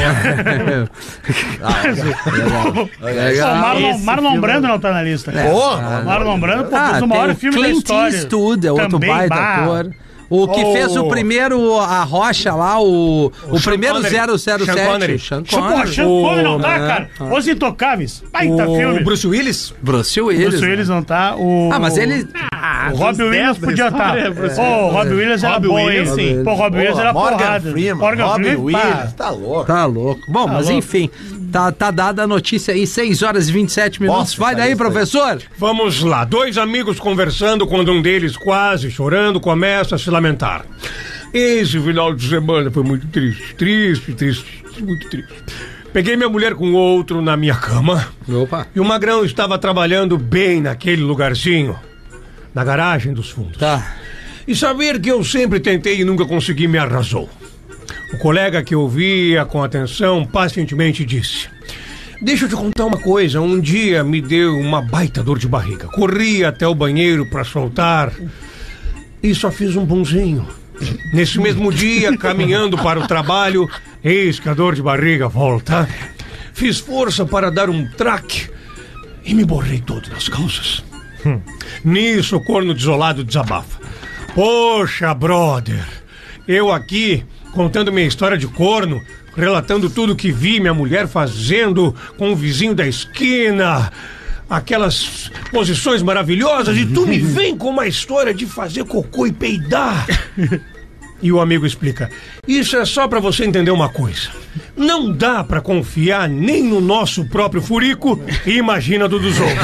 Pô, Legal. Marlon, Esse Marlon filme- Brando não tá na lista. porra! Marlon Brando, pô, Ah, fez o maior tem filme da Clint história. Eastwood, é outro Também, baita bah. ator. O que Oh. fez o primeiro, a Rocha lá, o, o, Sean primeiro Connery. zero zero Sean sete. Connery. Sean Pô, Connery. Sean Connery não tá, é. cara. Os Intocáveis. Baita filme. O Bruce Willis? Bruce Willis. Bruce Willis não tá. O, Ah, mas ele... O Robbie Williams podia estar. Pô, o Robbie Williams era Robbie bom, hein? Williams, sim. Pô, o Robbie Williams era Morgan porrada. Freeman, Morgan Robin Freeman, Williams, pá. tá louco. Tá louco. Bom, mas louco. enfim, tá, tá dada a notícia aí, seis horas e vinte e sete minutos. Nossa, Vai essa daí, lista aí. professor. Vamos lá, dois amigos conversando quando um deles, quase chorando, começa a se lamentar. Esse final de semana foi muito triste, triste, triste, muito triste. Peguei minha mulher com outro na minha cama Opa. e o Magrão estava trabalhando bem naquele lugarzinho, na garagem dos fundos. Tá. E saber que eu sempre tentei e nunca consegui me arrasou. O colega que ouvia com atenção pacientemente disse: deixa eu te contar uma coisa, um dia me deu uma baita dor de barriga. Corri até o banheiro para soltar e só fiz um bonzinho. Nesse mesmo dia, caminhando para o trabalho, eis que a dor de barriga volta. Fiz força para dar um traque e me borrei todo nas calças. Hum. Nisso o corno desolado desabafa: poxa, brother, eu aqui contando minha história de corno, relatando tudo que vi minha mulher fazendo com o vizinho da esquina, aquelas posições maravilhosas, e tu me vem com uma história de fazer cocô e peidar. E o amigo explica: isso é só pra você entender uma coisa. Não dá pra confiar nem no nosso próprio furico e imagina do dos outros.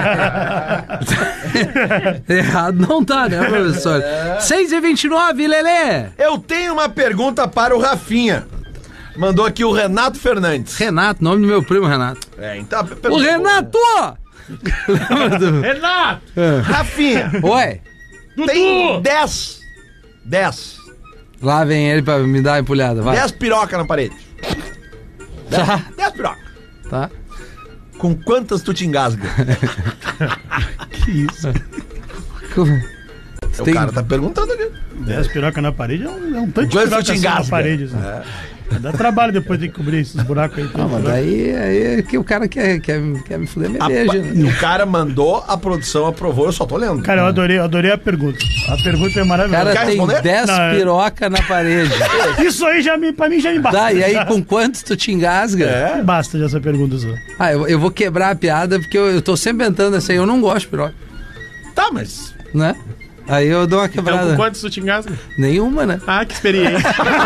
Errado não tá, né, professor? seis e vinte e nove, Lelê. Eu tenho uma pergunta para o Rafinha. Mandou aqui o Renato Fernandes. Renato, nome do meu primo Renato. É, então, O Renato! Lembra do- Renato! Rafinha, Oi, tem dez. dez. lá vem ele pra me dar a empulhada, vai. dez piroca na parede. Tá, dez piroca. tá. Com quantas tu te engasga? O Tem- cara tá perguntando ali. dez piroca na parede é um, é um tanto de Quanto piroca te assim na engasga? parede. Assim. Dá trabalho depois de cobrir esses buracos aí. Ah, mas daí aí é que o cara quer, quer, quer me fuder minha A beijo, pa- né? O cara mandou, a produção aprovou, eu só tô lendo. Cara, eu adorei, eu adorei a pergunta. A pergunta é O maravilhosa. cara Quer tem responder? dez Não, é- piroca na parede. Isso aí já me, pra mim já me basta. Tá, e aí com quantos tu te engasga? É. Basta já essa pergunta só. Ah, eu, eu vou quebrar a piada porque eu, eu tô sempre tentando assim, eu não gosto de piroca, Tá, mas. né? Aí eu dou uma Então, quebrada. com quantos tu te engasga? Nenhuma, né? Ah, que experiência.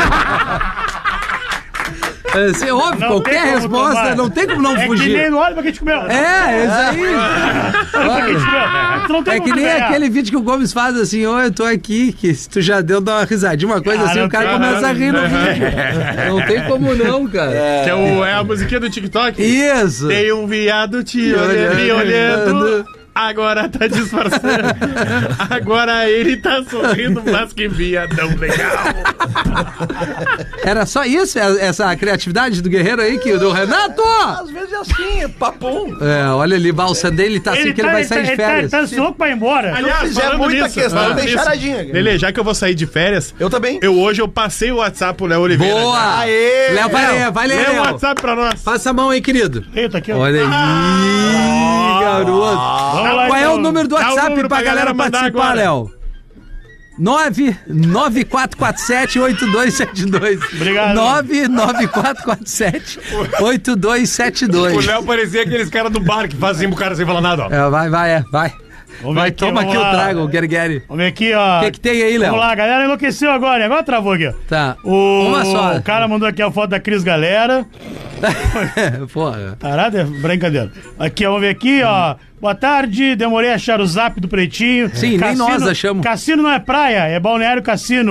É, assim, óbvio, Não qualquer tem como resposta, tomar. não tem como não É que fugir. nem no óleo pra quem te comeu. É, é isso aí. Olha, tu não tem É que como nem ganhar. aquele vídeo que o Gomes faz assim, ô, eu tô aqui, que se tu já deu, dá uma risadinha, uma coisa Ah, assim, não o cara tem- começa a rir no vídeo. Não tem como não, cara. Que é, o, é a musiquinha do TikTok. Isso. Tem um viado te olhando, me olhando. Agora tá disfarçando. Agora ele tá sorrindo, mas que viadão legal. Era só isso, essa criatividade do guerreiro aí, que do Renato? Às vezes é assim, é papum. É, olha ali, o Sandê, ele tá assim que ele vai sair de ele tá, férias. ele tá louco pra ir embora. Aliás, fizer falando muita nisso, questão, falando tem nisso, charadinha. Lelê, já que eu vou sair de férias, Eu também. eu hoje eu passei o WhatsApp pro Léo Oliveira. Boa! Aê! Léo, vai, Léo, Léo, vai, Lê o Léo. WhatsApp pra nós. Passa a mão aí, querido. Eita, aqui, ó. Olha aí, garoto. Vamos lá, Qual é então. o número do Dá o WhatsApp número pra pra galera galera mandar participar, agora. Léo? nove nove quatro quatro sete oito dois sete dois. Obrigado. nove nove quatro quatro sete oito dois sete O dois. Léo parecia aqueles caras do bar que fazem pro cara sem falar nada, ó. É, vai, vai, é, vai. Vamos Vai, ver aqui, toma vamos aqui o lá. trago, o Gary Gary. Vamos ver aqui, ó. O que, que tem aí, Léo? Vamos lá, a galera enlouqueceu agora. Agora travou aqui, ó. Tá. O, Uma só. o cara mandou aqui a foto da Cris Galera. Porra. Tarado, é brincadeira. Aqui, ó, vamos ver aqui, ó. Boa tarde, demorei a achar o zap do Pretinho. Sim, nem nós achamos. Cassino não é praia, é Balneário Cassino.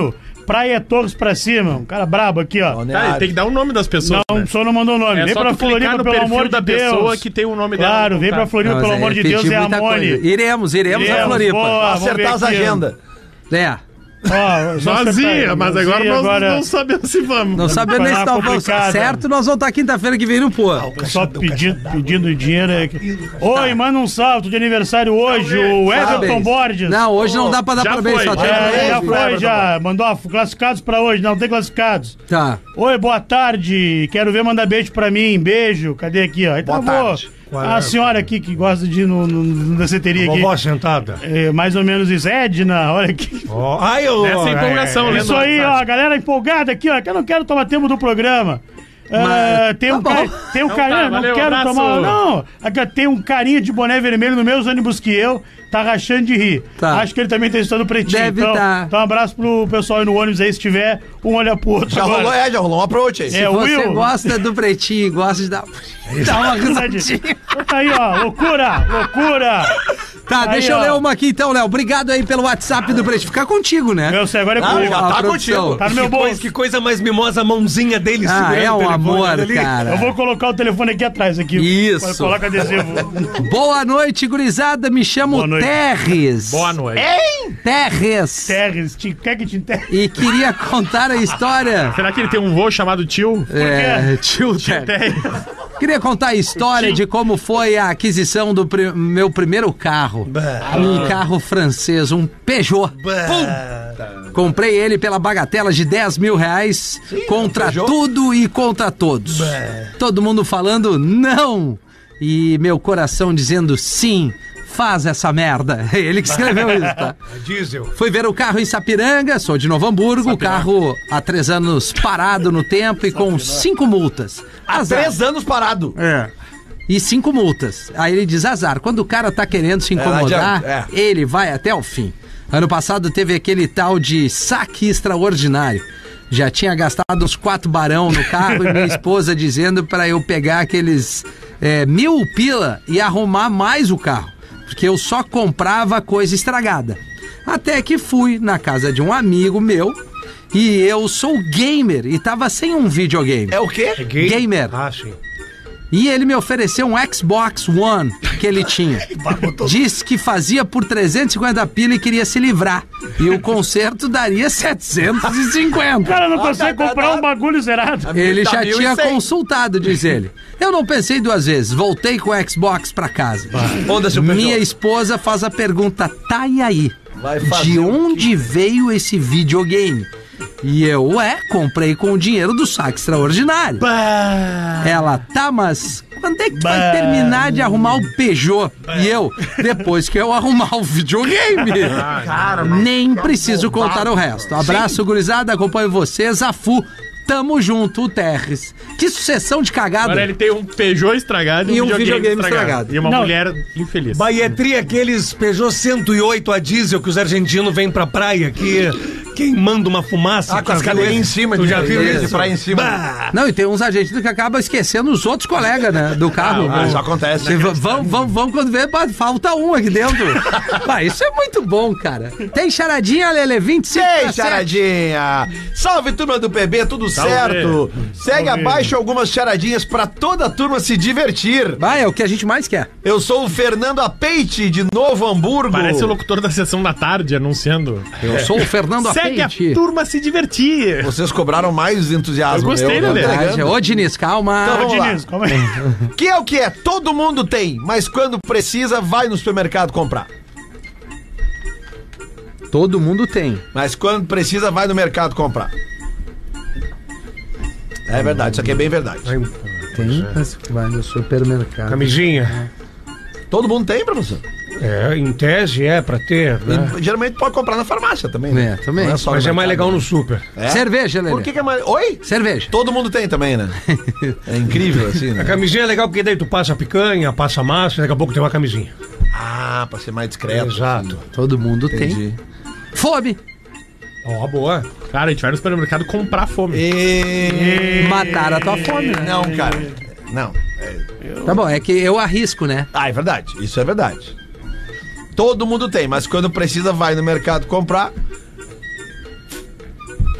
Praia Torres pra cima. Um cara brabo aqui, ó. Tá, tem que dar o nome das pessoas. Não, né? só não mandou o nome. É vem só pra tu clicar Floripa, no pelo perfil amor da de pessoa Deus. que tem o nome Claro, dela. vem pra Floripa, Não, pelo mas amor é de Deus, pedir é a muita Mone. coisa. Iremos, iremos a Iremos, Floripa. boa, vamos ver Acertar as aqui. agendas. É. Ó, só Nós acertar ia, aí. mas Nós agora ia, nós agora- não sabemos se vamos. Não sabendo nem se Parada nós vamos. complicada. Certo, nós vamos estar quinta-feira que vem no pô. Só pedindo, pedindo dinheiro. É que... Oi, manda um salve, tô de aniversário hoje, o Everton Parabéns. Borges. Não, hoje não dá pra dar Já parabéns, foi, só já tem É, parabéns. já foi, já. Mandou ó, classificados pra hoje. Não, tem classificados. Tá. Oi, boa tarde. Quero ver mandar beijo pra mim. Beijo. Cadê aqui, ó? Então Boa eu vou. tarde. A senhora aqui que gosta de ir no, no, no danceteria aqui. Vovó sentada. É, mais ou menos isso. Edna, olha aqui. Ó, ai, eu, Nessa empolgação, é, né? Isso aí, ó, a galera empolgada aqui, ó, que eu não quero tomar tempo do programa. Ah, tem, um tá ca... bom. tem um Então carinha, tá, não valeu, quero abraço. tomar. Não, aqui, ó, tem um carinha de boné vermelho no mesmo ônibus que eu, tá rachando de rir. Tá. Acho que ele também tá estudando pretinho. Deve então, tá. então, um abraço pro pessoal aí no ônibus aí, se tiver, um olha pro outro. Já agora. rolou, é, já rolou um approach aí. É, Se você Will. gosta do pretinho e gosta de dar, dar uma risadinha. Então tá aí, ó, loucura, loucura. Tá, Aí, deixa eu ó. ler uma aqui então, Léo. Obrigado aí pelo WhatsApp do Pretinho. Fica contigo, né? Meu, sei, agora é Ah, comigo. já A tá produção. contigo. Tá no meu que, bolso. coisa, que coisa mais mimosa, a mãozinha dele Ah, segurando é o um telefone amor, ali. cara. Eu vou colocar o telefone aqui atrás, aqui. Isso. Coloca adesivo. Boa noite, gurizada. Me chamo Boa noite. Terres. Boa noite. Terres. Terres, te- quer que te enterre? E queria contar a história. Será que ele tem um vô chamado tio? É, tio Terres. Tem. Queria contar a história de como foi a aquisição do pri- meu primeiro carro. Um carro francês, um Peugeot. Pum! Comprei ele pela bagatela de dez mil reais contra Peugeot. tudo e contra todos. Todo mundo falando não. E meu coração dizendo sim. Faz essa merda. Ele que escreveu isso, tá? Diesel. Fui ver o carro em Sapiranga, sou de Novo Hamburgo, o carro há três anos parado no tempo e com cinco multas. Azar. Três anos parado. É. E cinco multas. Aí ele diz azar. Quando o cara tá querendo se não incomodar, adianta, é. ele vai até o fim. Ano passado teve aquele tal de saque extraordinário. Já tinha gastado uns quatro barão no carro e minha esposa dizendo pra eu pegar aqueles é, mil pila e arrumar mais o carro. Porque eu só comprava coisa estragada. Até que fui na casa de um amigo meu e eu sou gamer e tava sem um videogame. É o quê? Gay? Gamer. Ah, sim. E ele me ofereceu um Xbox One que ele tinha. Disse que fazia por trezentos e cinquenta pila e queria se livrar. E o conserto daria setecentos e O cinquenta. cara não Ah, consegue tá, tá, comprar tá. um bagulho zerado. Ele Tá já mil e tinha cem. consultado, diz ele. Eu não pensei duas vezes. Voltei com o Xbox pra casa. Foda-se o Minha Peugeot. esposa faz a pergunta, tá e aí? Vai fazer De o onde veio esse videogame? E eu, ué, comprei com o dinheiro do saque extraordinário. Ela, tá, mas quando é que tu vai Bah. terminar de arrumar o Peugeot? E eu, depois que eu arrumar o videogame. Nem preciso contar o resto. Abraço, gurizada, acompanho vocês, Afu. Tamo junto, o Terres. Que sucessão de cagada. Agora ele tem um Peugeot estragado E um videogame estragado. E uma Não. mulher infeliz. Baietri, aqueles Peugeot cento e oito a diesel que os argentinos vêm pra praia, que queimando uma fumaça. Ah, com as Tu já viu cadeirinhas em esse? cima. Tu de- já viu de isso? praia em cima. Bah! Não, e tem uns argentinos que acabam esquecendo os outros colegas, né? Do carro. Ah, isso acontece. E v- Vão, vão, vão quando vê, pá, falta um aqui dentro. Pá, isso é muito bom, cara. Tem charadinha, Lele? vinte e cinco Ei, pra sete. charadinha! Salve, turma do P B, tudo Salve. certo? Segue Salve. abaixo algumas charadinhas pra toda a turma se divertir. Vai, é o que a gente mais quer. Eu sou o Fernando Apeite, de Novo Hamburgo. Parece o locutor da sessão da tarde anunciando. Eu sou o Fernando Segue a Apeite. turma se divertir. Vocês cobraram mais entusiasmo. Eu gostei, meu, né, tá Lelê? entregando? Ô, Diniz, calma. Então, vamos lá. Diniz, calma aí. Que é o que é? Todo mundo tem, mas quando precisa, vai no supermercado comprar. Todo mundo tem. Mas quando precisa, vai no mercado comprar. É verdade, isso aqui é bem verdade. Tem, mas vai no supermercado. Camisinha. Todo mundo tem, professor. É, em tese é pra ter, né? E, geralmente pode comprar na farmácia também, né? É, também. Não só Mas no é mais mercado. legal no super. É? Cerveja, Lele. Por que, que é mais. Oi? Cerveja. Todo mundo tem também, né? É incrível assim, A né? camisinha é legal porque daí tu passa a picanha, passa a massa, daqui a pouco tem uma camisinha. Ah, pra ser mais discreto. Exato. Todo mundo Entendi. tem. Fome. Ó, boa. Cara, a gente vai no supermercado comprar fome. E... Matar a tua fome, né? Não, cara. Não. Tá bom, é que eu arrisco, né? Ah, é verdade. Isso é verdade. Todo mundo tem, mas quando precisa, vai no mercado comprar.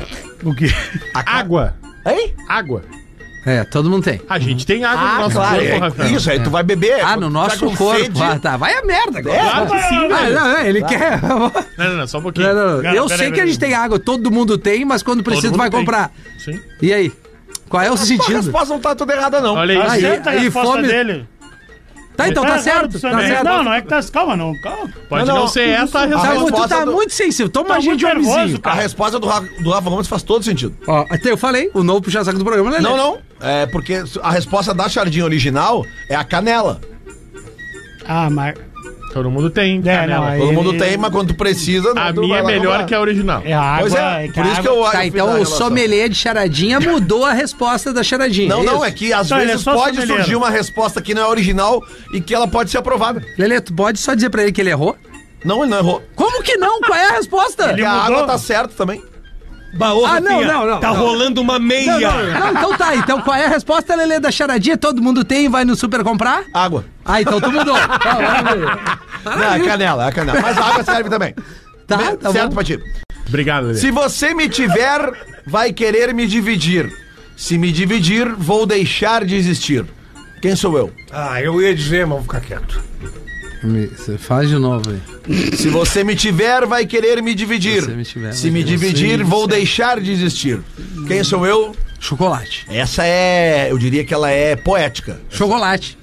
O quê? Água. Hein? Água. É, todo mundo tem. A gente tem água Ah, no nosso claro. corpo, é, Rafael. isso, aí tu vai beber. Ah, quando no tu nosso tá com corpo. sede, Ah, tá. Vai a merda agora. Claro que sim, Ah, velho. não, não, ele quer. Não, não, não, só um pouquinho. Não, não, não. Cara, Eu peraí, sei que a peraí. gente tem água, todo mundo tem, mas quando precisa Todo tu vai mundo tem. comprar. Sim. E aí? Qual é o A sentido? resposta não tá toda errada, não. Olha aí. Aí, Aceita a aí, resposta fome- dele. Tá, então tá certo. Tá certo. Não, não é que tá... Calma, não. Calma. Pode Não, não, não, ser essa a a Tá, resposta. muito- tu resposta tá do- muito sensível. Toma Tá uma gente de muito nervoso, homenzinho. A cara. resposta do, Ra- do Rafa Gomes faz todo sentido. Ó, até eu falei, o novo puxa-saco do programa, né? Não, não. É porque a resposta da sardinha original é a canela. Ah, mas... Todo mundo tem É, canela. não, aí- Todo mundo tem, mas quando tu precisa... A tu minha vai é lá melhor comprar. que a original. É a água... Pois é, que por a isso que água- eu... Tá, eu então fiz a o relação. sommelier de charadinha mudou a resposta da charadinha. Não, não, isso? é que às Então, ele é vezes só pode sommelier. surgir uma resposta que não é original e que ela pode ser aprovada. Lelê, tu pode só dizer pra ele que ele errou? Não, ele não errou. Como que não? Qual é a resposta? Porque a mudou? água tá certa também. Baú, Ah, não, Rafinha, não, não, Tá não. rolando uma meia. Não, não, não, então tá. Então qual é a resposta, Lelê, da charadinha? Todo mundo tem e vai no super comprar? Água. Ah, então tu mudou. Tá, maravilha. Não, é canela, é canela. Mas a água serve também. Tá, Bem, tá certo bom. pra ti. Obrigado, Lelê. Se você me tiver, vai querer me dividir. Se me dividir, vou deixar de existir. Quem sou eu? Ah, eu ia dizer, mas vou ficar quieto. Me- Você faz de novo aí. Se você me tiver, vai querer me dividir. Se você me tiver, Se vai me querer- dividir, Você- vou deixar de existir. Quem sou eu? Chocolate. Essa é, eu diria que ela é poética. Chocolate.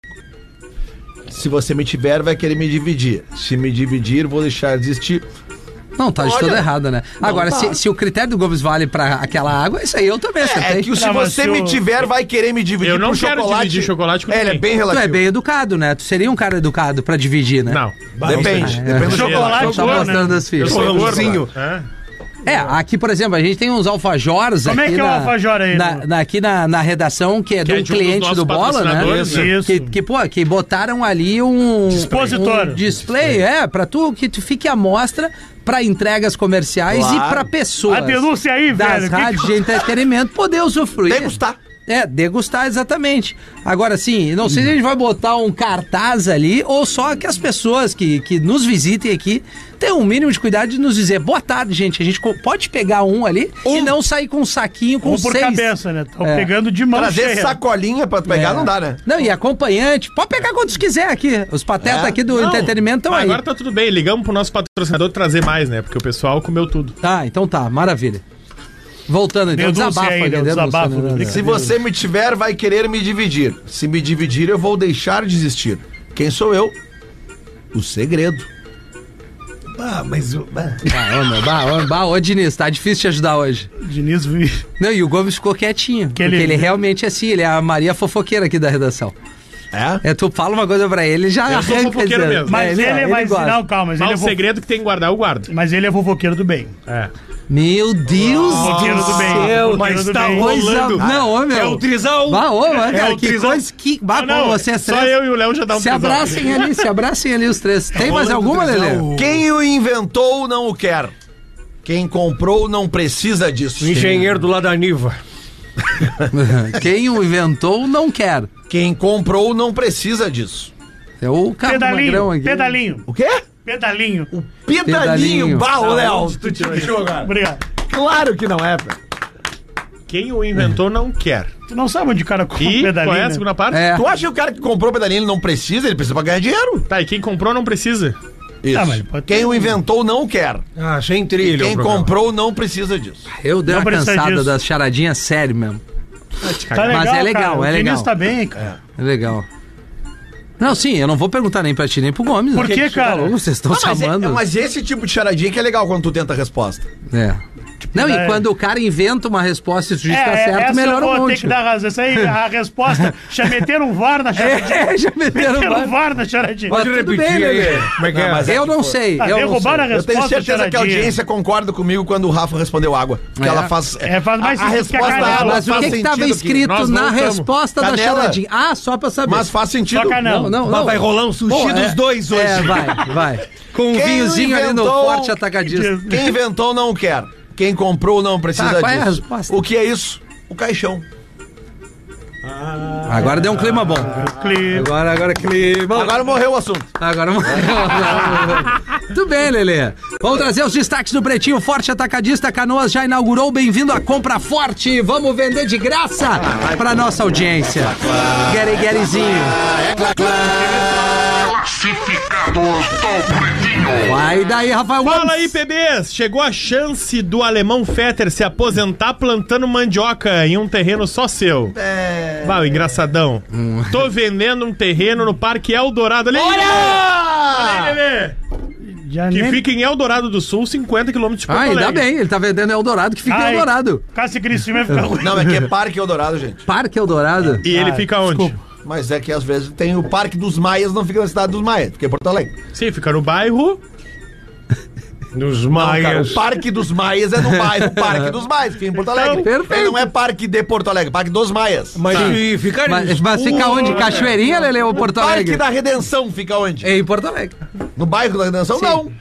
Se você me tiver, vai querer me dividir. Se me dividir, vou deixar de existir. Não, tá de Olha, toda errada, né? Agora, tá. se, se o critério do Gomes vale pra aquela água, isso aí eu também acertei. É que o se Não, mas você se me o- tiver, vai querer me dividir Eu não pro quero chocolate. dividir chocolate com É, ele é ninguém. bem Tu relativo. é bem educado, né? Tu seria um cara educado pra dividir, né? Não. Depende, É. depende do Chocolate, chocolate. Tá né? mostrando as Eu filhas. sou Pãozinho. gordo. É. É, aqui, por exemplo, a gente tem uns alfajores Como é aqui que é o na- alfajor aí, na- né? na- aqui na, na redação, que é de é um de um dos cliente nossos do Bola, né? patrocinadores, né? Isso. Que, que, pô, que botaram ali um... Expositor. Um display, é, pra tu, que tu fique à mostra pra entregas comerciais Claro. e pra pessoas A denúncia aí, das velho. que que- rádios de entretenimento poder usufruir. Degustar. É, degustar exatamente. Agora, sim, não sei se a gente vai botar um cartaz ali ou só que as pessoas que, que nos visitem aqui tenham um mínimo de cuidado de nos dizer boa tarde, gente. A gente co- pode pegar um ali e não sair com um saquinho com Um por seis. cabeça, né? Estão É. pegando de mão Trazer cheia. sacolinha pra tu pegar É. não dá, né? Não, e acompanhante. Pode pegar quantos quiser aqui. Os patetas É? aqui do Não, entretenimento estão mas aí. agora tá tudo bem. Ligamos pro nosso patrocinador trazer mais, né? Porque o pessoal comeu tudo. Tá, então tá, maravilha. Voltando, então, Denúncia desabafo aí, aí, né? denúncia, Desabafo, né, né, né. Se você me tiver, vai querer me dividir. Se me dividir, eu vou deixar de existir. Quem sou eu? O segredo. Ah, mas... o- ah. Bah, ô, meu, bah, ô, bah, ô, Diniz, tá difícil te ajudar hoje. Diniz vi- Não, e o Gomes ficou quietinho. Que porque ele- ele realmente é assim, ele é a Maria fofoqueira aqui da redação. É? É, tu fala uma coisa pra ele e já Eu sou arranca. fofoqueiro dizendo. mesmo. Mas ele, ó, é mais. gosta. Não, calma, mas ele, Mas é o fo- segredo que tem que guardar, eu guardo. mas ele é fofoqueiro do bem. É. Meu Deus Fofoqueiro do do bem. céu. Fofoqueiro do tá bem. Coisa... rolando. Não, ô, meu. É o trisal. Bah, ô, mano, É cara, o que trisal. coisa que... Bah, Não, pô, vocês só três... eu e o Léo já dá um Se trisal. abracem ali, se abracem ali os três. Tem mais rolando alguma, trisal. Lelê? Quem o inventou não o quer. Quem comprou não precisa disso. O engenheiro do lado da Niva. Quem o inventou não quer. Quem comprou não precisa disso. É o Cabo Magrão Pedalinho, aqui. pedalinho, O quê? pedalinho. Pedalinho. Pedalinho. Bah, ô, Léo. Onde tu te deixou agora? Obrigado. Claro que não é, velho. Quem o inventou não quer. Tu não sabe onde o cara compra E pedalinho, qual é a né? segunda parte? É. Tu acha que o cara que comprou o pedalinho ele não precisa? Ele precisa pra ganhar dinheiro. Tá, e quem comprou não precisa. Isso. Ah, mas ele pode Quem ter o um- inventou não quer. Ah, sem trilha. Quem o programa. comprou não precisa disso. Eu dei Não uma precisa cansada disso. das charadinhas sério mesmo. Tá legal, Mas é legal, cara. é O Diniz legal. tá bem, cara. É legal. Não, sim, eu não vou perguntar nem pra ti nem pro Gomes. Por né? quê, Que tá cara? louco, vocês estão Ah, mas, é, chamando. mas esse tipo de charadinha que é legal quando tu tenta a resposta. É. Não, e é- quando o cara inventa uma resposta e se o juiz tá É, certo, essa melhora eu um vou ter monte. que dar razão. Essa aí, a resposta, já meteram um VAR na charadinha. É, já meteram Meteram VAR. um VAR na charadinha. Mas Pode tudo repetir bem, aí. Lelê. Como é que Não, é? mas é Eu que não foi. sei, Ah, eu não derrubaram sei. a Eu tenho resposta certeza que a charadinha. audiência concorda comigo quando o Rafa respondeu água. Porque É. ela faz. É, faz mais a, a sentido que a resposta canela. dela Mas o faz que que tava sentido escrito nós na voltamos. resposta da Canela. charadinha? Ah, só pra saber. Mas faz sentido. Só canela. Não, não, Mas não. vai rolar um sushi Bom, dos é- dois hoje. É, vai, vai. Com um Quem vinhozinho ali no inventou- forte atacadista. Quem inventou não quer. Quem comprou não precisa Tá, qual é a disso. resposta? O que é isso? O caixão. Agora deu um clima bom. Clima. Agora, agora clima. Agora morreu o assunto. Agora morreu. Tudo bem, Lelê. Vamos trazer os destaques do Pretinho. Forte Atacadista Canoas já inaugurou. Bem-vindo à Compra Forte. Vamos vender de graça pra nossa audiência. Gary Garyzinho. Classificados do Pretinho. Vai daí, Rafael Gomes. Fala aí, P Bs! Chegou a chance do alemão Fetter se aposentar plantando mandioca em um terreno só seu. É... Vai, engraçadão. Hum. Tô vendendo um terreno no Parque Eldorado. Olha aí! Olha aí, Lelê! Já Que nem... fica em Eldorado do Sul, cinquenta quilômetros de Porto Ah, ainda Alegre. bem. Ele tá vendendo Eldorado, que fica em Ai, Eldorado. Cássio Cristina vai ficar ruim. Não, é que é Parque Eldorado, gente. Parque Eldorado. E ele Ah, fica onde? desculpa. Mas é que às vezes tem o Parque dos Maias, não fica na cidade dos Maias, fica em Porto Alegre. Sim, fica no bairro... Nos Não, cara, Maias. o Parque dos Maias é no bairro Parque dos Maias, fica em Porto Alegre. Perfeito. Ele não é Parque de Porto Alegre, Parque dos Maias. Mas se ficar... Mas, mas fica onde? Cachoeirinha, Lelê, ou Porto Parque Alegre? da Redenção fica onde? É em Porto Alegre. No bairro da Redenção? Sim. Não.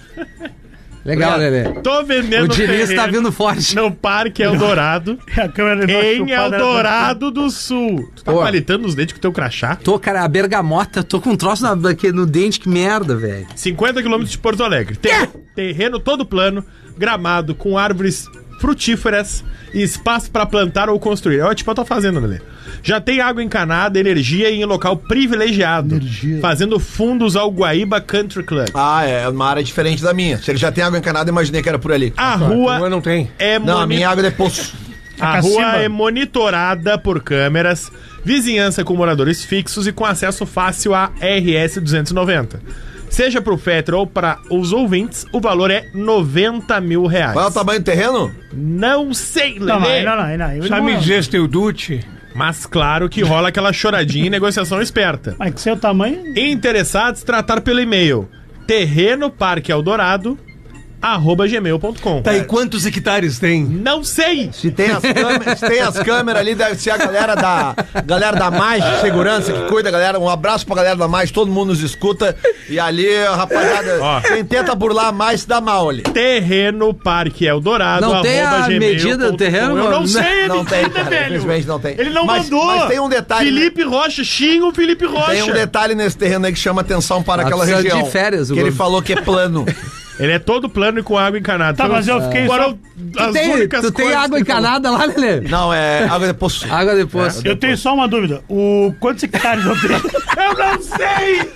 Legal, Lelê. Tô vendendo O Diniz terreno tá vindo forte. no Parque Eldorado, A câmera deu uma em chupada Eldorado do Sul. Tu tá Pô. palitando os dentes com o teu crachá? Tô, cara, a bergamota, tô com um troço na, aqui no dente, que merda, velho. cinquenta quilômetros de Porto Alegre. Ter- terreno todo plano, gramado, com árvores frutíferas e espaço pra plantar ou construir. É o tipo eu tô fazendo, Lelê. Já tem água encanada, energia em um local privilegiado. Energia. Fazendo fundos ao Guaíba Country Club. Ah, é uma área diferente da minha. Se ele já tem água encanada, eu imaginei que era por ali. A rua Mas não tem. é Não, a moni- minha água é de poço. A Cacimba. rua é monitorada por câmeras, vizinhança com moradores fixos e com acesso fácil a R S duzentos e noventa. Seja pro Fetter ou para os ouvintes, o valor é noventa mil reais. Qual é o tamanho do terreno? Não sei, Lelê. Não, não, não, não, não. Sabe me dizer se teu Dute? Mas claro que rola aquela choradinha e negociação esperta. Mas que seu tamanho... Interessados, tratar pelo e-mail terreno parque eldorado arroba gmail ponto com. Tá, e quantos hectares tem? Não sei. Se tem as câmeras, se tem as câmeras ali, deve ser a galera da galera da Mais de Segurança que cuida, galera. Um abraço pra galera da Mais, todo mundo nos escuta. E ali, rapaziada, Ó. quem tenta burlar mais se dá mal ali. Terreno parque eldorado Não tem a arroba gmail medida do ponto com. terreno, Eu não mano? sei a Não tem, medida, cara, velho. infelizmente não tem. Ele não Mas- mandou. mas tem um detalhe, Felipe Rocha, xinga o Felipe Rocha. Tem um detalhe nesse terreno aí que chama atenção para Ah, aquela precisa região. de férias, o que ele Gomes. falou que é plano. Ele é todo plano e com água encanada. Tá, mas eu fiquei Agora, só... Tu as tem, únicas tu tem coisas água que ele falou. encanada lá, Lelê? Não, é água de poço. Água depois. Eu tenho só uma dúvida. O... Quantos hectares eu tenho? Eu não sei!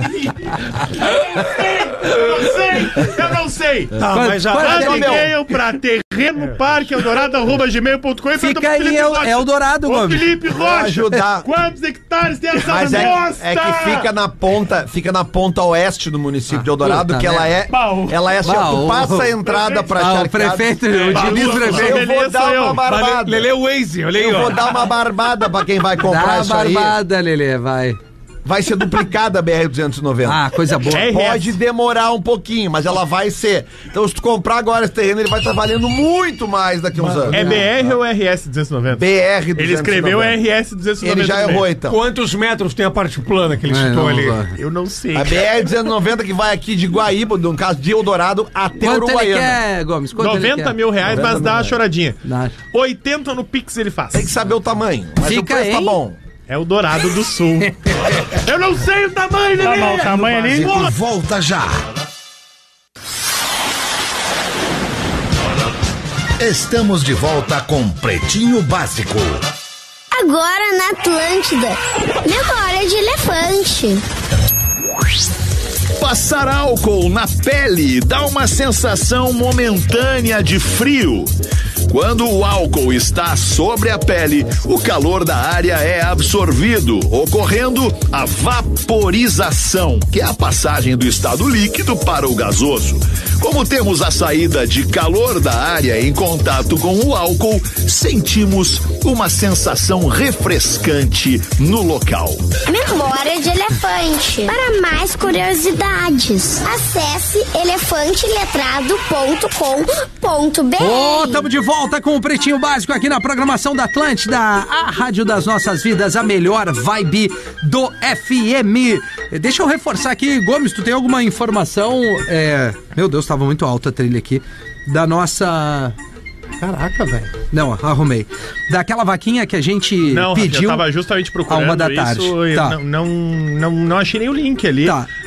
Eu não sei! Eu não sei! Tá, Quanto- mas a... quanto- Manda Mas, um meu, e-mail pra terreno parque eldorado arroba gmail ponto com e pergunta Fica pro em Felipe El- Rocha. Eldorado, Ô, Gomes. Felipe Rocha! ajudar. Quantos hectares tem essa Mas é, bosta? é que fica na ponta, fica na ponta oeste do município de Eldorado, puta que ela é, Baú. ela é assim, ó, Baú. tu passa a entrada pra Ah, o Charqueadas. prefeito, o Baú. Diniz prefeito. Eu vou dar eu. uma barbada. Lele Waze, olha aí, Eu ó. vou dar uma barbada pra quem vai comprar Dá a isso aí. barbada, Lelê, vai. Vai ser duplicada a B R duzentos e noventa. Ah, coisa boa. É. Pode demorar um pouquinho, mas ela vai ser. Então, se tu comprar agora esse terreno, ele vai estar valendo muito mais daqui a uns anos. É B R ou R S duzentos e noventa? B R duzentos e noventa. Ele escreveu R S duzentos e noventa. Ele já também. errou, então. Quantos metros tem a parte plana que ele É, citou não, ali? vai. Eu não sei. A B R duzentos e noventa que vai aqui de Guaíba, no caso de Eldorado, até Quanto ele Uruguaiana. quer, Gomes? Quanto ele noventa quer? mil reais, mas dá uma choradinha. Dá. oitenta no Pix ele faz. Tem que saber o tamanho, mas Fica o preço tá em- bom. É o Dourado do Sul. Eu não sei o tamanho, Tá Lelê. bom, o tamanho ali... Volta já. Estamos de volta com Pretinho Básico. Agora na Atlântida. Memória de elefante. Passar álcool na pele dá uma sensação momentânea de frio. Quando o álcool está sobre a pele, o calor da área é absorvido, ocorrendo a vaporização, que é a passagem do estado líquido para o gasoso. Como temos a saída de calor da área em contato com o álcool, sentimos uma sensação refrescante no local. Memória de elefante. Para mais curiosidades, acesse elefante letrado ponto com ponto b r. Ô, tamo de volta com o Pretinho Básico aqui na programação da Atlântida, a rádio das nossas vidas, a melhor vibe do F M. Deixa eu reforçar aqui, Gomes, tu tem alguma informação? É... Meu Deus, tava muito alta a trilha aqui. Da nossa... Caraca, velho. Não, arrumei. Daquela vaquinha que a gente Não, pediu. eu tava justamente procurando a uma da tarde. isso e Tá. não, não, não, não achei nem o link ali. Tá.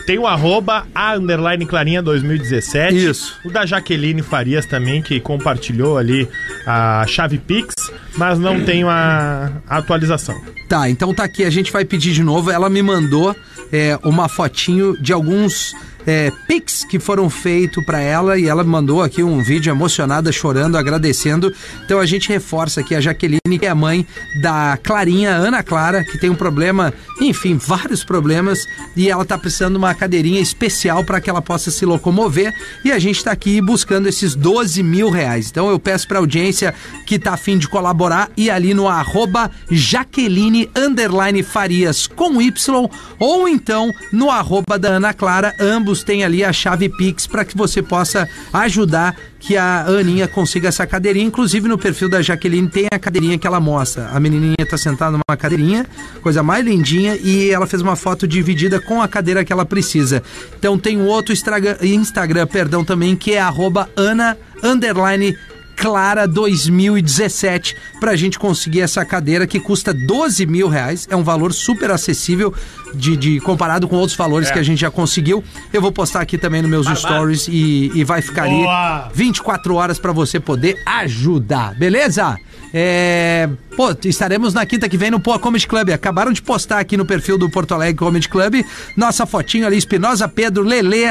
Tem o arroba a underline Clarinha dois mil e dezessete. Isso. O da Jaqueline Farias também, que compartilhou ali a chave Pix, mas não tem a, a atualização. Tá, então tá aqui, a gente vai pedir de novo. Ela me mandou é, uma fotinho de alguns é, Pix que foram feitos pra ela, e ela me mandou aqui um vídeo emocionada, chorando, agradecendo. Então a gente reforça aqui a Jaqueline, que é a mãe da Clarinha, Ana Clara, que tem um problema, enfim, vários problemas, e ela tá precisando de uma cadeirinha especial para que ela possa se locomover, e a gente tá aqui buscando esses doze mil reais. Então eu peço pra audiência que tá a fim de colaborar, e ali no arroba Jaqueline underline Farias com Y, ou então no arroba da Ana Clara, ambos tem ali a chave Pix para que você possa ajudar que a Aninha consiga essa cadeirinha. Inclusive no perfil da Jaqueline tem a cadeirinha que ela mostra. A menininha tá sentada numa cadeirinha, coisa mais lindinha, e ela fez uma foto dividida com a cadeira que ela precisa. Então tem um outro Instagram, Instagram perdão, também, que é arroba Ana underline Clara dois mil e dezessete, pra gente conseguir essa cadeira que custa doze mil reais. É um valor super acessível de, de comparado com outros valores é. que a gente já conseguiu. Eu vou postar aqui também nos meus ah, stories e, e vai ficar Boa. ali vinte e quatro horas pra você poder ajudar, beleza? É... Pô, estaremos na quinta que vem no Poa Comedy Club. Acabaram de postar aqui no perfil do Porto Alegre Comedy Club nossa fotinho ali, Espinosa Pedro, Lelê,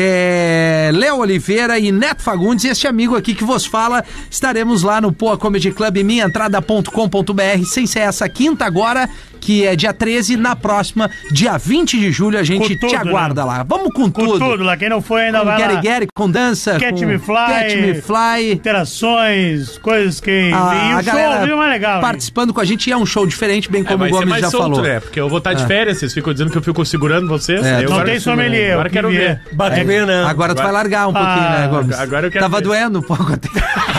é... Léo Oliveira e Neto Fagundes, e este amigo aqui que vos fala. Estaremos lá no Poa Comedy Club, minha entrada ponto com ponto b r, sem ser essa quinta agora, que é dia treze, na próxima, dia vinte de julho, a gente tudo, te aguarda, né? Lá. Vamos com, com tudo. Com tudo, lá. Quem não foi ainda com vai Gary lá. Gary, com dança, Catch com Me Fly, Catch Me Fly, interações, coisas que... A, e o a show galera é mais legal. Participando hein? com a gente, e é um show diferente, bem como é, o Gomes já solto, falou. Né? Porque eu vou estar de é. férias, vocês ficam dizendo que eu fico segurando vocês. É, eu não tem sommelier. Agora quero ver. Bate é. Agora, agora tu vai largar um pouquinho, ah, né, Gomes? Agora eu quero Tava ver. doendo um pouco até.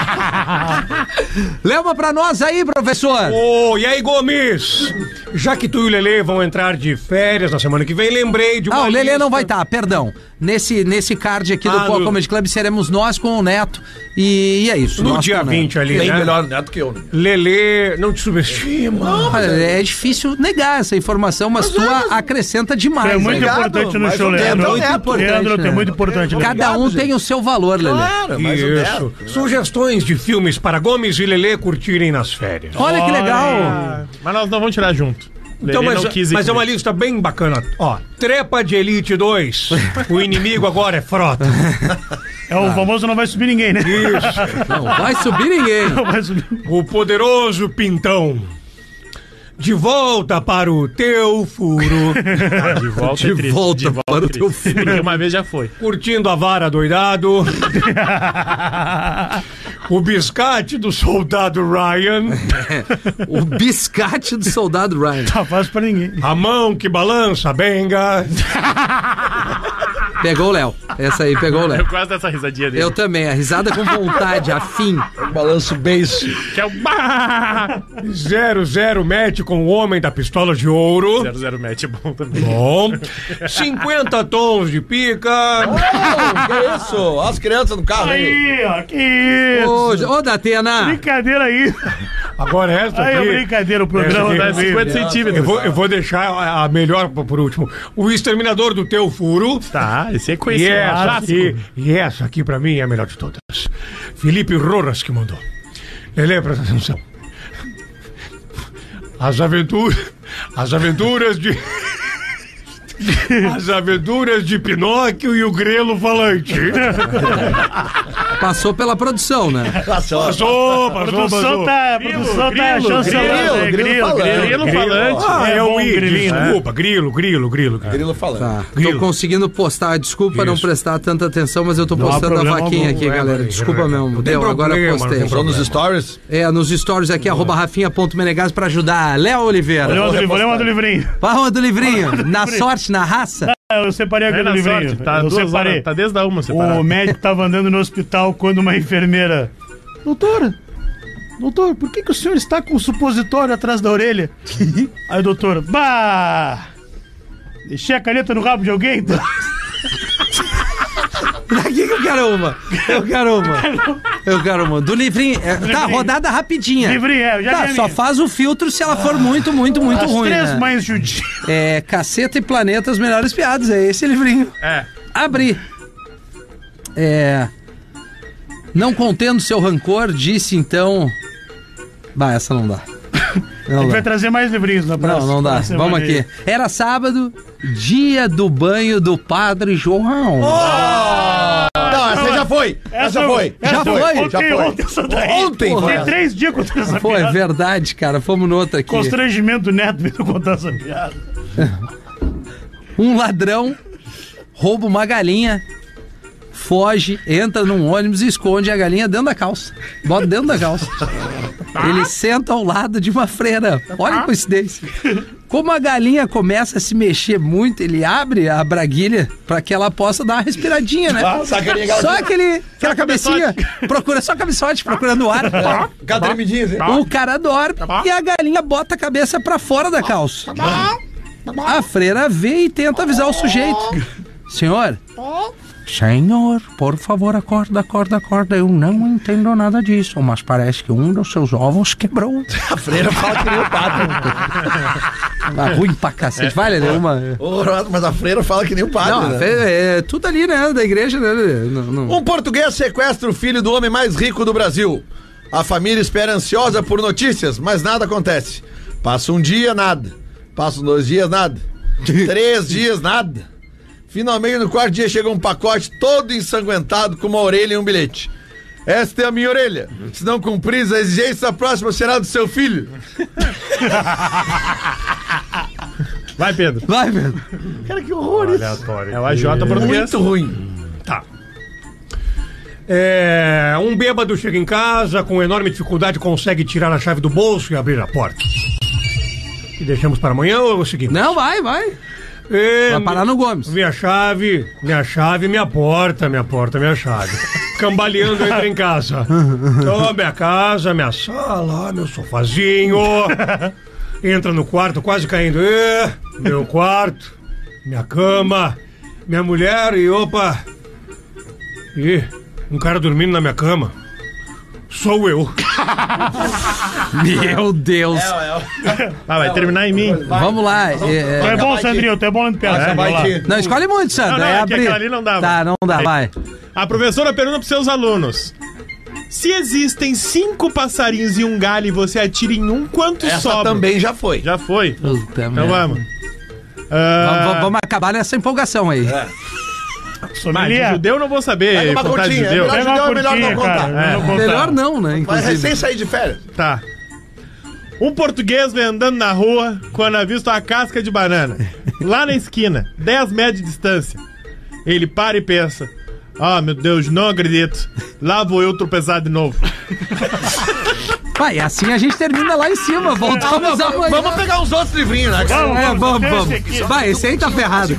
Lê uma pra nós aí, professor. Ô, oh, e aí, Gomes? Já que tu e o Lelê vão entrar de férias na semana que vem, lembrei de uma Ah, o Lelê lista... não vai estar, tá, perdão. Nesse, nesse card aqui do ah, Poa no... Comedy Club seremos nós com o Neto, e, e é isso. No dia vinte ali, bem né? melhor Neto que eu. Né? Lelê, não te subestima. Não, é... é difícil negar essa informação, mas, mas tu é... acrescenta demais. É muito Obrigado, importante no show, Leandro. É muito Neto, importante, Leandro, né? é muito importante. Cada um tem o seu valor, Lelê. Claro, mas isso. Sugestões de filmes para Gomes e Lelê curtirem nas férias. Olha que legal. Mas nós não vamos tirar junto. Então, mas, mas é uma lista bem bacana. Ó, Trepa de Elite dois. O inimigo agora é frota. É o ah. famoso não vai subir ninguém, né? Isso. Não vai subir ninguém. Não vai subir. O poderoso Pintão. De volta para o teu furo. Ah, de volta, de, é triste, volta de volta para é o teu furo. Porque uma vez já foi. Curtindo a vara doidado. O biscate do soldado Ryan. O biscate do soldado Ryan. Tá fácil pra ninguém. A mão que balança a benga. Pegou o Léo. Essa aí pegou o Léo. Eu gosto dessa risadinha dele. Eu também. A risada com vontade, afim. Balanço beijo. Que é o... zero zero match com o homem da pistola de ouro. zero zero match é bom também. Bom. cinquenta tons de pica. Oh, que isso? Olha as crianças no carro aí. Aí, ó. Que isso? Ô, ô Datena. Brincadeira aí. Agora essa aqui... Aí é brincadeira, o programa é cinquenta centímetros. Eu vou, eu vou deixar a, a melhor por último. O Exterminador do Teu Furo. Tá, esse é conhecido. E essa, aqui, e essa aqui pra mim é a melhor de todas. Felipe Roras que mandou. Lelê, presta atenção. As aventuras... As aventuras de... As aventuras de Pinóquio e o Grelo Falante. Passou pela produção, né? Passou, passou, passou. A produção tá, a produção tá chancelando. Grilo, grilo falante. Ah, é o Grilo. Desculpa, grilo, grilo, grilo. Grilo falante. Tá. Grilo. Tô conseguindo postar. Desculpa não prestar tanta atenção, mas eu tô postando a vaquinha aqui, galera. Desculpa mesmo. Deu, agora postei. Só nos stories? É, nos stories aqui, arroba rafinha ponto menegas pra ajudar. Léo Oliveira. Olha uma do livrinho. Fala do livrinho. Na sorte, na raça. Eu separei aquele é livrinho. Sorte, tá eu separei. Horas, tá desde a uma separado. O médico tava andando no hospital quando uma enfermeira... Doutor, doutor, por que que o senhor está com um supositório atrás da orelha? Aí o doutor, bah! Deixei a caneta no rabo de alguém? Daqui que eu quero uma. Eu quero uma. Eu quero muito. Do livrinho. É, tá, rodada rapidinha. Livrinho, é, eu já Tá, li a só minha. faz o filtro se ela for muito, muito, muito As ruim. três Né? mães judias. É, Caceta e Planeta, os melhores piadas. É esse livrinho. É. Abri. É. Não contendo seu rancor, disse então. Bah, essa não dá. A Não gente dá. vai trazer mais livrinhos na próxima. Não, não dá. próxima Vamos semana aqui. Era sábado, dia do banho do Padre João. Não, essa já foi. Essa eu- foi. essa Já foi? Ontem, Já foi. ontem essa daí. Ontem Porra, foi Tem essa. três dias que eu tô essa Pô, é piada. verdade, cara. Fomos no outro aqui. Constrangimento do Neto vindo contar essa piada. Um ladrão rouba uma galinha, foge, entra num ônibus e esconde a galinha dentro da calça. Bota dentro da calça. Ele senta ao lado de uma freira. Olha a coincidência. Como a galinha começa a se mexer muito, ele abre a braguilha para que ela possa dar uma respiradinha, né? Ah, sacaninha, aquela- Só aquele, aquela cabecinha, procura só cabeçote, procurando o ar. Cada tremidinha, assim. O cara dorme e a galinha bota a cabeça pra fora da calça. A freira vê e tenta avisar o sujeito. Senhor, senhor, por favor, acorda, acorda, acorda. Eu não entendo nada disso, mas parece que um dos seus ovos quebrou. A freira fala que nem o padre. Ah, ruim pra cacete. Vai, Lelê, uma... Horroroso, mas a freira fala que nem o padre. Não, né? é, é tudo ali, né, da igreja, né, Lelê? Não, não. Um português sequestra o filho do homem mais rico do Brasil. A família espera ansiosa por notícias, mas nada acontece. Passa um dia, nada. Passam dois dias, nada. Três dias, nada. Finalmente, no quarto dia, chega um pacote todo ensanguentado com uma orelha e um bilhete. Esta é a minha orelha. Se não cumprir a exigência, a próxima será do seu filho. Vai, Pedro. Vai, Pedro. Cara, que horror isso. Aleatório. É o A J português. Muito ruim. Tá. É, um bêbado chega em casa, com enorme dificuldade consegue tirar a chave do bolso e abrir a porta. E deixamos para amanhã ou é o seguinte? Não, vai, vai. É, Vai parar no Gomes. Minha chave, minha chave, minha porta, minha porta, minha chave. Cambaleando entra em casa. Então, minha casa, minha sala, meu sofazinho. Entra no quarto, quase caindo. É, meu quarto, minha cama, minha mulher e opa. E um cara dormindo na minha cama. Sou eu. Meu Deus. Ah, vai terminar em mim. Vamos lá. é, Tu é bom, Sandrinho, tu é bom no piada. Essa Vai vai lá. te... Não, escolhe muito, Sandro. Não, não, é é que abrir. aquela ali não dá, Tá, mano. não dá, vai. A professora pergunta pros seus alunos: se existem cinco passarinhos e um galho e você atira em um, quantos Essa sobram? também já foi. Já foi. Puta Então merda. vamos. Vamos, Ah, vamos- vamos acabar nessa empolgação aí. mas de Sommelier. judeu eu não vou saber. Pega uma contar de continha, judeu. é Pega uma Judeu é melhor curtinha, não contar. cara. É. não contar. Melhor não, né? Vai Inclusive. recém sair de férias. Tá. Um português vem andando na rua quando avista uma casca de banana. Lá na esquina, dez metros de distância. Ele para e pensa: ah, meu Deus, não acredito. Lá vou eu tropeçar de novo. Vai, assim a gente termina lá em cima. Voltamos amanhã. Vamos pegar uns outros livrinhos, né? Vamos, É, vamos, vamos, esse vamos. aqui. Vai, esse aí tá ferrado.